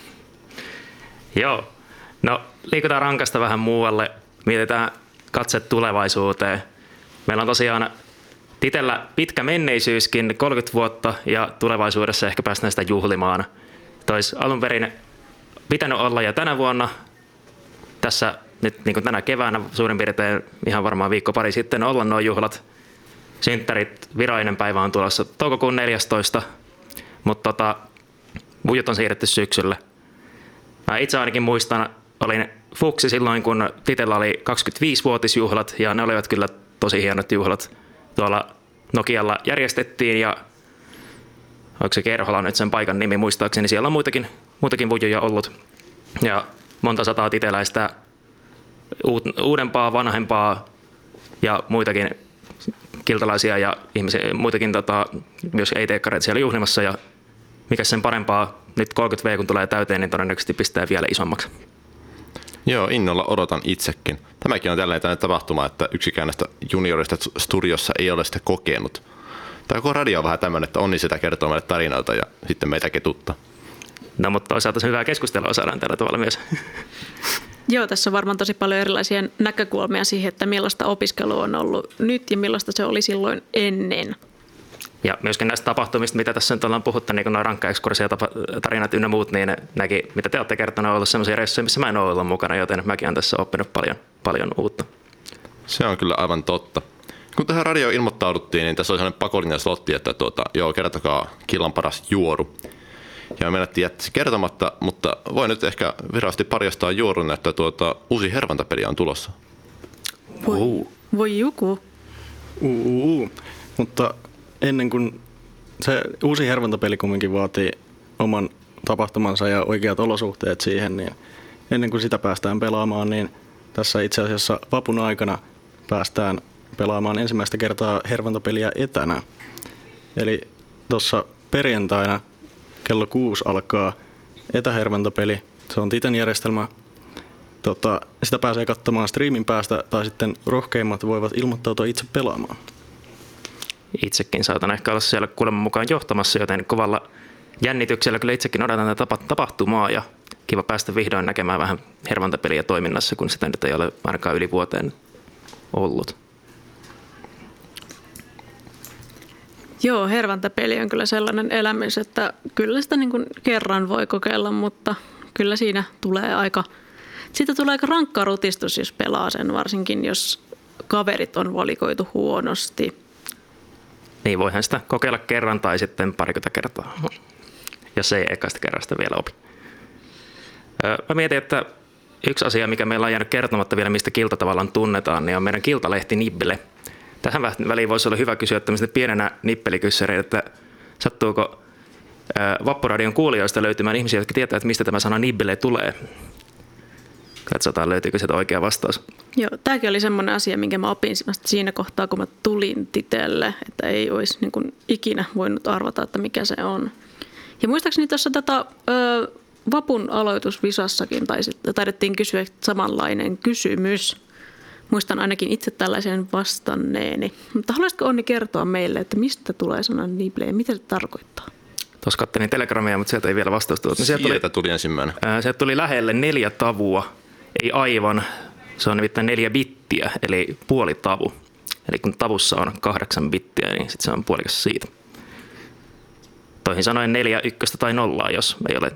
Joo. No, liikutaan rankasta vähän muualle. Mietitään katse tulevaisuuteen. Meillä on tosiaan Titellä pitkä menneisyyskin, kolmekymmentä vuotta, ja tulevaisuudessa ehkä päästään sitä juhlimaan. Tois alun perin pitänyt olla jo tänä vuonna, tässä nyt niin kuin tänä keväänä suurin piirtein ihan varmaan viikko pari sitten olla nuo juhlat. Synttärit, virallinen päivä on tulossa toukokuun neljästoista Mutta tota, vujut on siirretty syksylle. Mä itse ainakin muistan, olin fuksi silloin, kun Titellä oli kaksikymmentäviisivuotisjuhlat ja ne olivat kyllä tosi hienot juhlat. Tuolla Nokialla järjestettiin ja onko se Kerhola nyt sen paikan nimi muistaakseni, siellä on muitakin, muitakin vujuja ollut. Ja monta sataa titeläistä uudempaa, vanhempaa ja muitakin kiltalaisia ja ihmisiä, muitakin tota, myös ei-teekkareita siellä juhlimassa. Ja mikä sen parempaa, nyt kolmekymmentä vuotta kun tulee täyteen, niin todennäköisesti pistää vielä isommaksi. Joo, innolla odotan itsekin. Tämäkin on tällainen tällainen tapahtuma, että yksikään näistä juniorista studiossa ei ole sitä kokenut. Tämä koko radio on vähän tämmöinen, että onni sitä kertoo meille tarinoita ja sitten meitä ketuttaa. No mutta toisaalta se hyvää keskustelua saadaan tällä tavalla myös. Joo, tässä on varmaan tosi paljon erilaisia näkökulmia siihen, että millaista opiskelua on ollut nyt ja millaista se oli silloin ennen. Ja myöskin näistä tapahtumista, mitä tässä nyt ollaan puhuttu, niin kuin nuo rankkaekskursia, tarinat ynnä muut, niin näki, mitä te olette kertoneet, on ollut sellaisia reissuja, missä mä en ole ollut mukana, joten mäkin olen tässä oppinut paljon, paljon uutta. Se on kyllä aivan totta. Kun tähän radioon ilmoittauduttiin, niin tässä oli sellainen pakollinen slotti, että tuota, joo, kertokaa killan paras juoru. Ja me menettiin jättäisi kertomatta, mutta voi nyt ehkä virallisesti paljastaa juorun, että tuota, uusi hervantapeli on tulossa. Voi, voi joku. Uu, mutta ennen kuin se uusi hervantapeli kumminkin vaatii oman tapahtumansa ja oikeat olosuhteet siihen, niin ennen kuin sitä päästään pelaamaan, niin tässä itse asiassa vapun aikana päästään pelaamaan ensimmäistä kertaa hervantapeliä etänä. Eli tuossa perjantaina kello kuusi alkaa etähervantapeli. Se on Titen järjestelmä. Tota, sitä pääsee katsomaan striimin päästä tai sitten rohkeimmat voivat ilmoittautua itse pelaamaan. Itsekin saatan ehkä olla siellä kuulemman mukaan johtamassa, joten kovalla jännityksellä kyllä itsekin odotan tätä tapahtumaa ja kiva päästä vihdoin näkemään vähän hervantapeliä toiminnassa, kun sitä nyt ei ole ainakaan yli vuoteen ollut. Joo, hervantapeli on kyllä sellainen elämys, että kyllä sitä niin kuin kerran voi kokeilla, mutta kyllä siinä tulee aika, siitä tulee aika rankka rutistus, jos pelaa sen, varsinkin jos kaverit on valikoitu huonosti. Niin, voihan sitä kokeilla kerran tai sitten parikymmentä kertaa, jos ei ekasta kerrasta vielä opi. Mä mietin, että yksi asia, mikä meillä on jäänyt kertomatta vielä, mistä kilta tavallaan tunnetaan, niin on meidän kiltalehti Nibble. Tähän väliin voisi olla hyvä kysyä tämmöistä pienenä nippelikyssäreinä, että sattuuko Vappuradion kuulijoista löytymään ihmisiä, jotka tietävät, että mistä tämä sana Nibble tulee. Katsotaan, löytyykö sieltä oikea vastaus. Joo, tämäkin oli semmoinen asia, minkä mä opin siinä kohtaa, kun mä tulin Titelle, että ei olisi niin kuin ikinä voinut arvata, että mikä se on. Ja muistaakseni tuossa tätä ö, Vapun aloitusvisassakin taidettiin kysyä samanlainen kysymys. Muistan ainakin itse tällaisen vastanneeni. Mutta haluaisitko Onni kertoa meille, että mistä tulee sana Nibble ja mitä se tarkoittaa? Tuossa katselin Telegramia, mutta sieltä ei vielä vastausta tullut. Sieltä tuli, tuli ensimmäinen. Ää, sieltä tuli lähelle neljä tavua, ei aivan. Se on nimittäin neljä bittiä, eli puoli tavu. Eli kun tavussa on kahdeksan bittiä, niin sitten se on puolikas siitä. Toihin sanoen neljä ykköstä tai nollaa, jos ei ole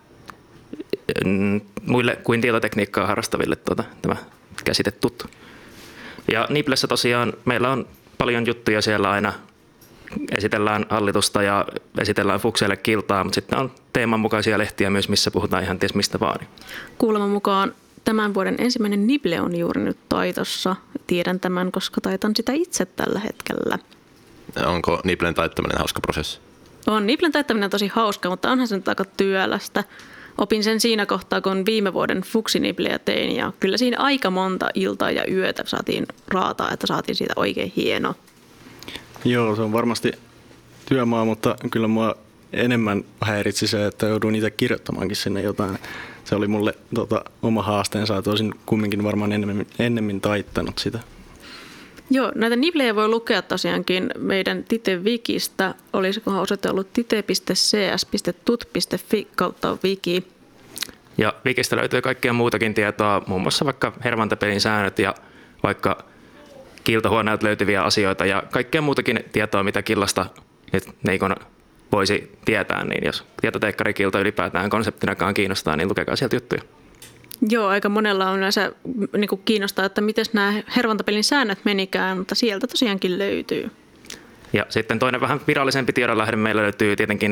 muille kuin tietotekniikkaa harrastaville tuota, tämä käsite tuttu. Ja Nibblessä tosiaan meillä on paljon juttuja siellä aina. Esitellään hallitusta ja esitellään fukseille kiltaa, mutta sitten on teeman mukaisia lehtiä myös, missä puhutaan ihan ties mistä vaan. Kuuleman mukaan tämän vuoden ensimmäinen Nibble on juuri nyt taitossa. Tiedän tämän, koska taitan sitä itse tällä hetkellä. Onko Nibblen taittaminen hauska prosessi? On. Nibblen taittaminen on tosi hauska, mutta onhan se nyt aika työlästä. Opin sen siinä kohtaa, kun viime vuoden Fuksi-Nibbleä tein ja kyllä siinä aika monta iltaa ja yötä saatiin raataa, että saatiin siitä oikein hieno. Joo, se on varmasti työmaa, mutta kyllä mua enemmän häiritsi se, että jouduin itse kirjoittamaankin sinne jotain. Se oli mulle tota, oma haasteensa, että olisin kumminkin varmaan ennemmin, ennemmin taittanut sitä. Joo, näitä Nibblejä voi lukea tosiaankin meidän Tite-wikistä. Olisikohan osoite ollut tite piste c s piste t u t piste f i kautta wiki. Ja wikistä löytyy kaikkea muutakin tietoa, muun muassa vaikka hervantapelin säännöt ja vaikka kiltahuoneelta löytyviä asioita ja kaikkea muutakin tietoa, mitä killasta nyt neikon voisi tietää. Niin jos tietoteekkarikilta ylipäätään konseptinakaan kiinnostaa, niin lukekaa sieltä juttuja. Joo, aika monella on yleensä niin kuin kiinnostaa, että miten nämä hervantapelin säännöt menikään, mutta sieltä tosiaankin löytyy. Ja sitten toinen vähän virallisempi tiedonlähde meillä löytyy tietenkin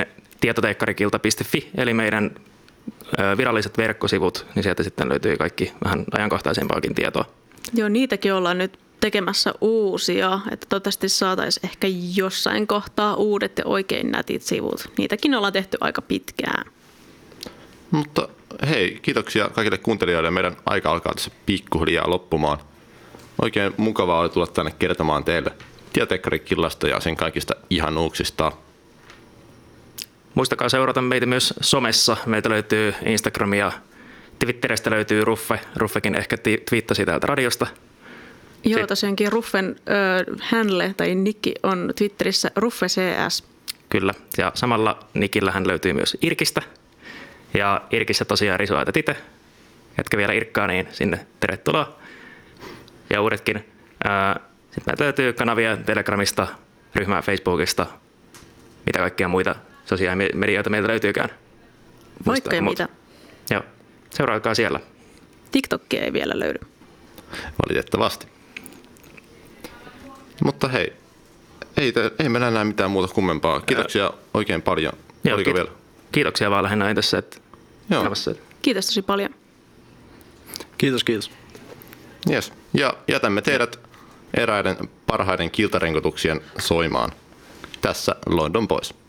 tietoteekkarikilta piste fi, eli meidän ö, viralliset verkkosivut, niin sieltä sitten löytyy kaikki vähän ajankohtaisempaakin tietoa. Joo, niitäkin ollaan nyt tekemässä uusia, että toivottavasti saataisiin ehkä jossain kohtaa uudet ja oikein nätit sivut. Niitäkin ollaan tehty aika pitkään. Mutta hei, kiitoksia kaikille kuuntelijoille. Meidän aika alkaa tässä pikkuhiljaa loppumaan. Oikein mukavaa oli tulla tänne kertomaan teille tietoteekkarikillasta ja sen kaikista ihanuuksista. Muistakaa seurata meitä myös somessa. Meitä löytyy Instagramia, Twitteristä löytyy Ruffe. Ruffekin ehkä twiittasi täältä radiosta. Joo, Sit- tosiaankin Ruffen ö, handle tai nikki on Twitterissä Ruffe C S. Kyllä, ja samalla nikillähän löytyy myös Irkistä. Ja Irkissä tosiaan Risu ja Tite, jotka vielä irkkaa, niin sinne tervetuloa. Ja uudetkin. Sitten meiltä löytyy kanavia Telegramista, ryhmää Facebookista, mitä kaikkia muita sosiaalisia medioita meiltä löytyykään. Vaikka ja mitä. Joo, seuraakaa siellä. TikTokia ei vielä löydy. Valitettavasti. Mutta hei, ei, te, ei meillä enää mitään muuta kummempaa. Kiitoksia Ää... oikein paljon. Joo, Oliko kiit- vielä? Kiitoksia vaan lähinnä ei tässä. Että Joo. Kiitos tosi paljon. Kiitos, kiitos. Yes. Ja jätämme teidät eräiden parhaiden kiltarenkotuksien soimaan. Tässä London Boys.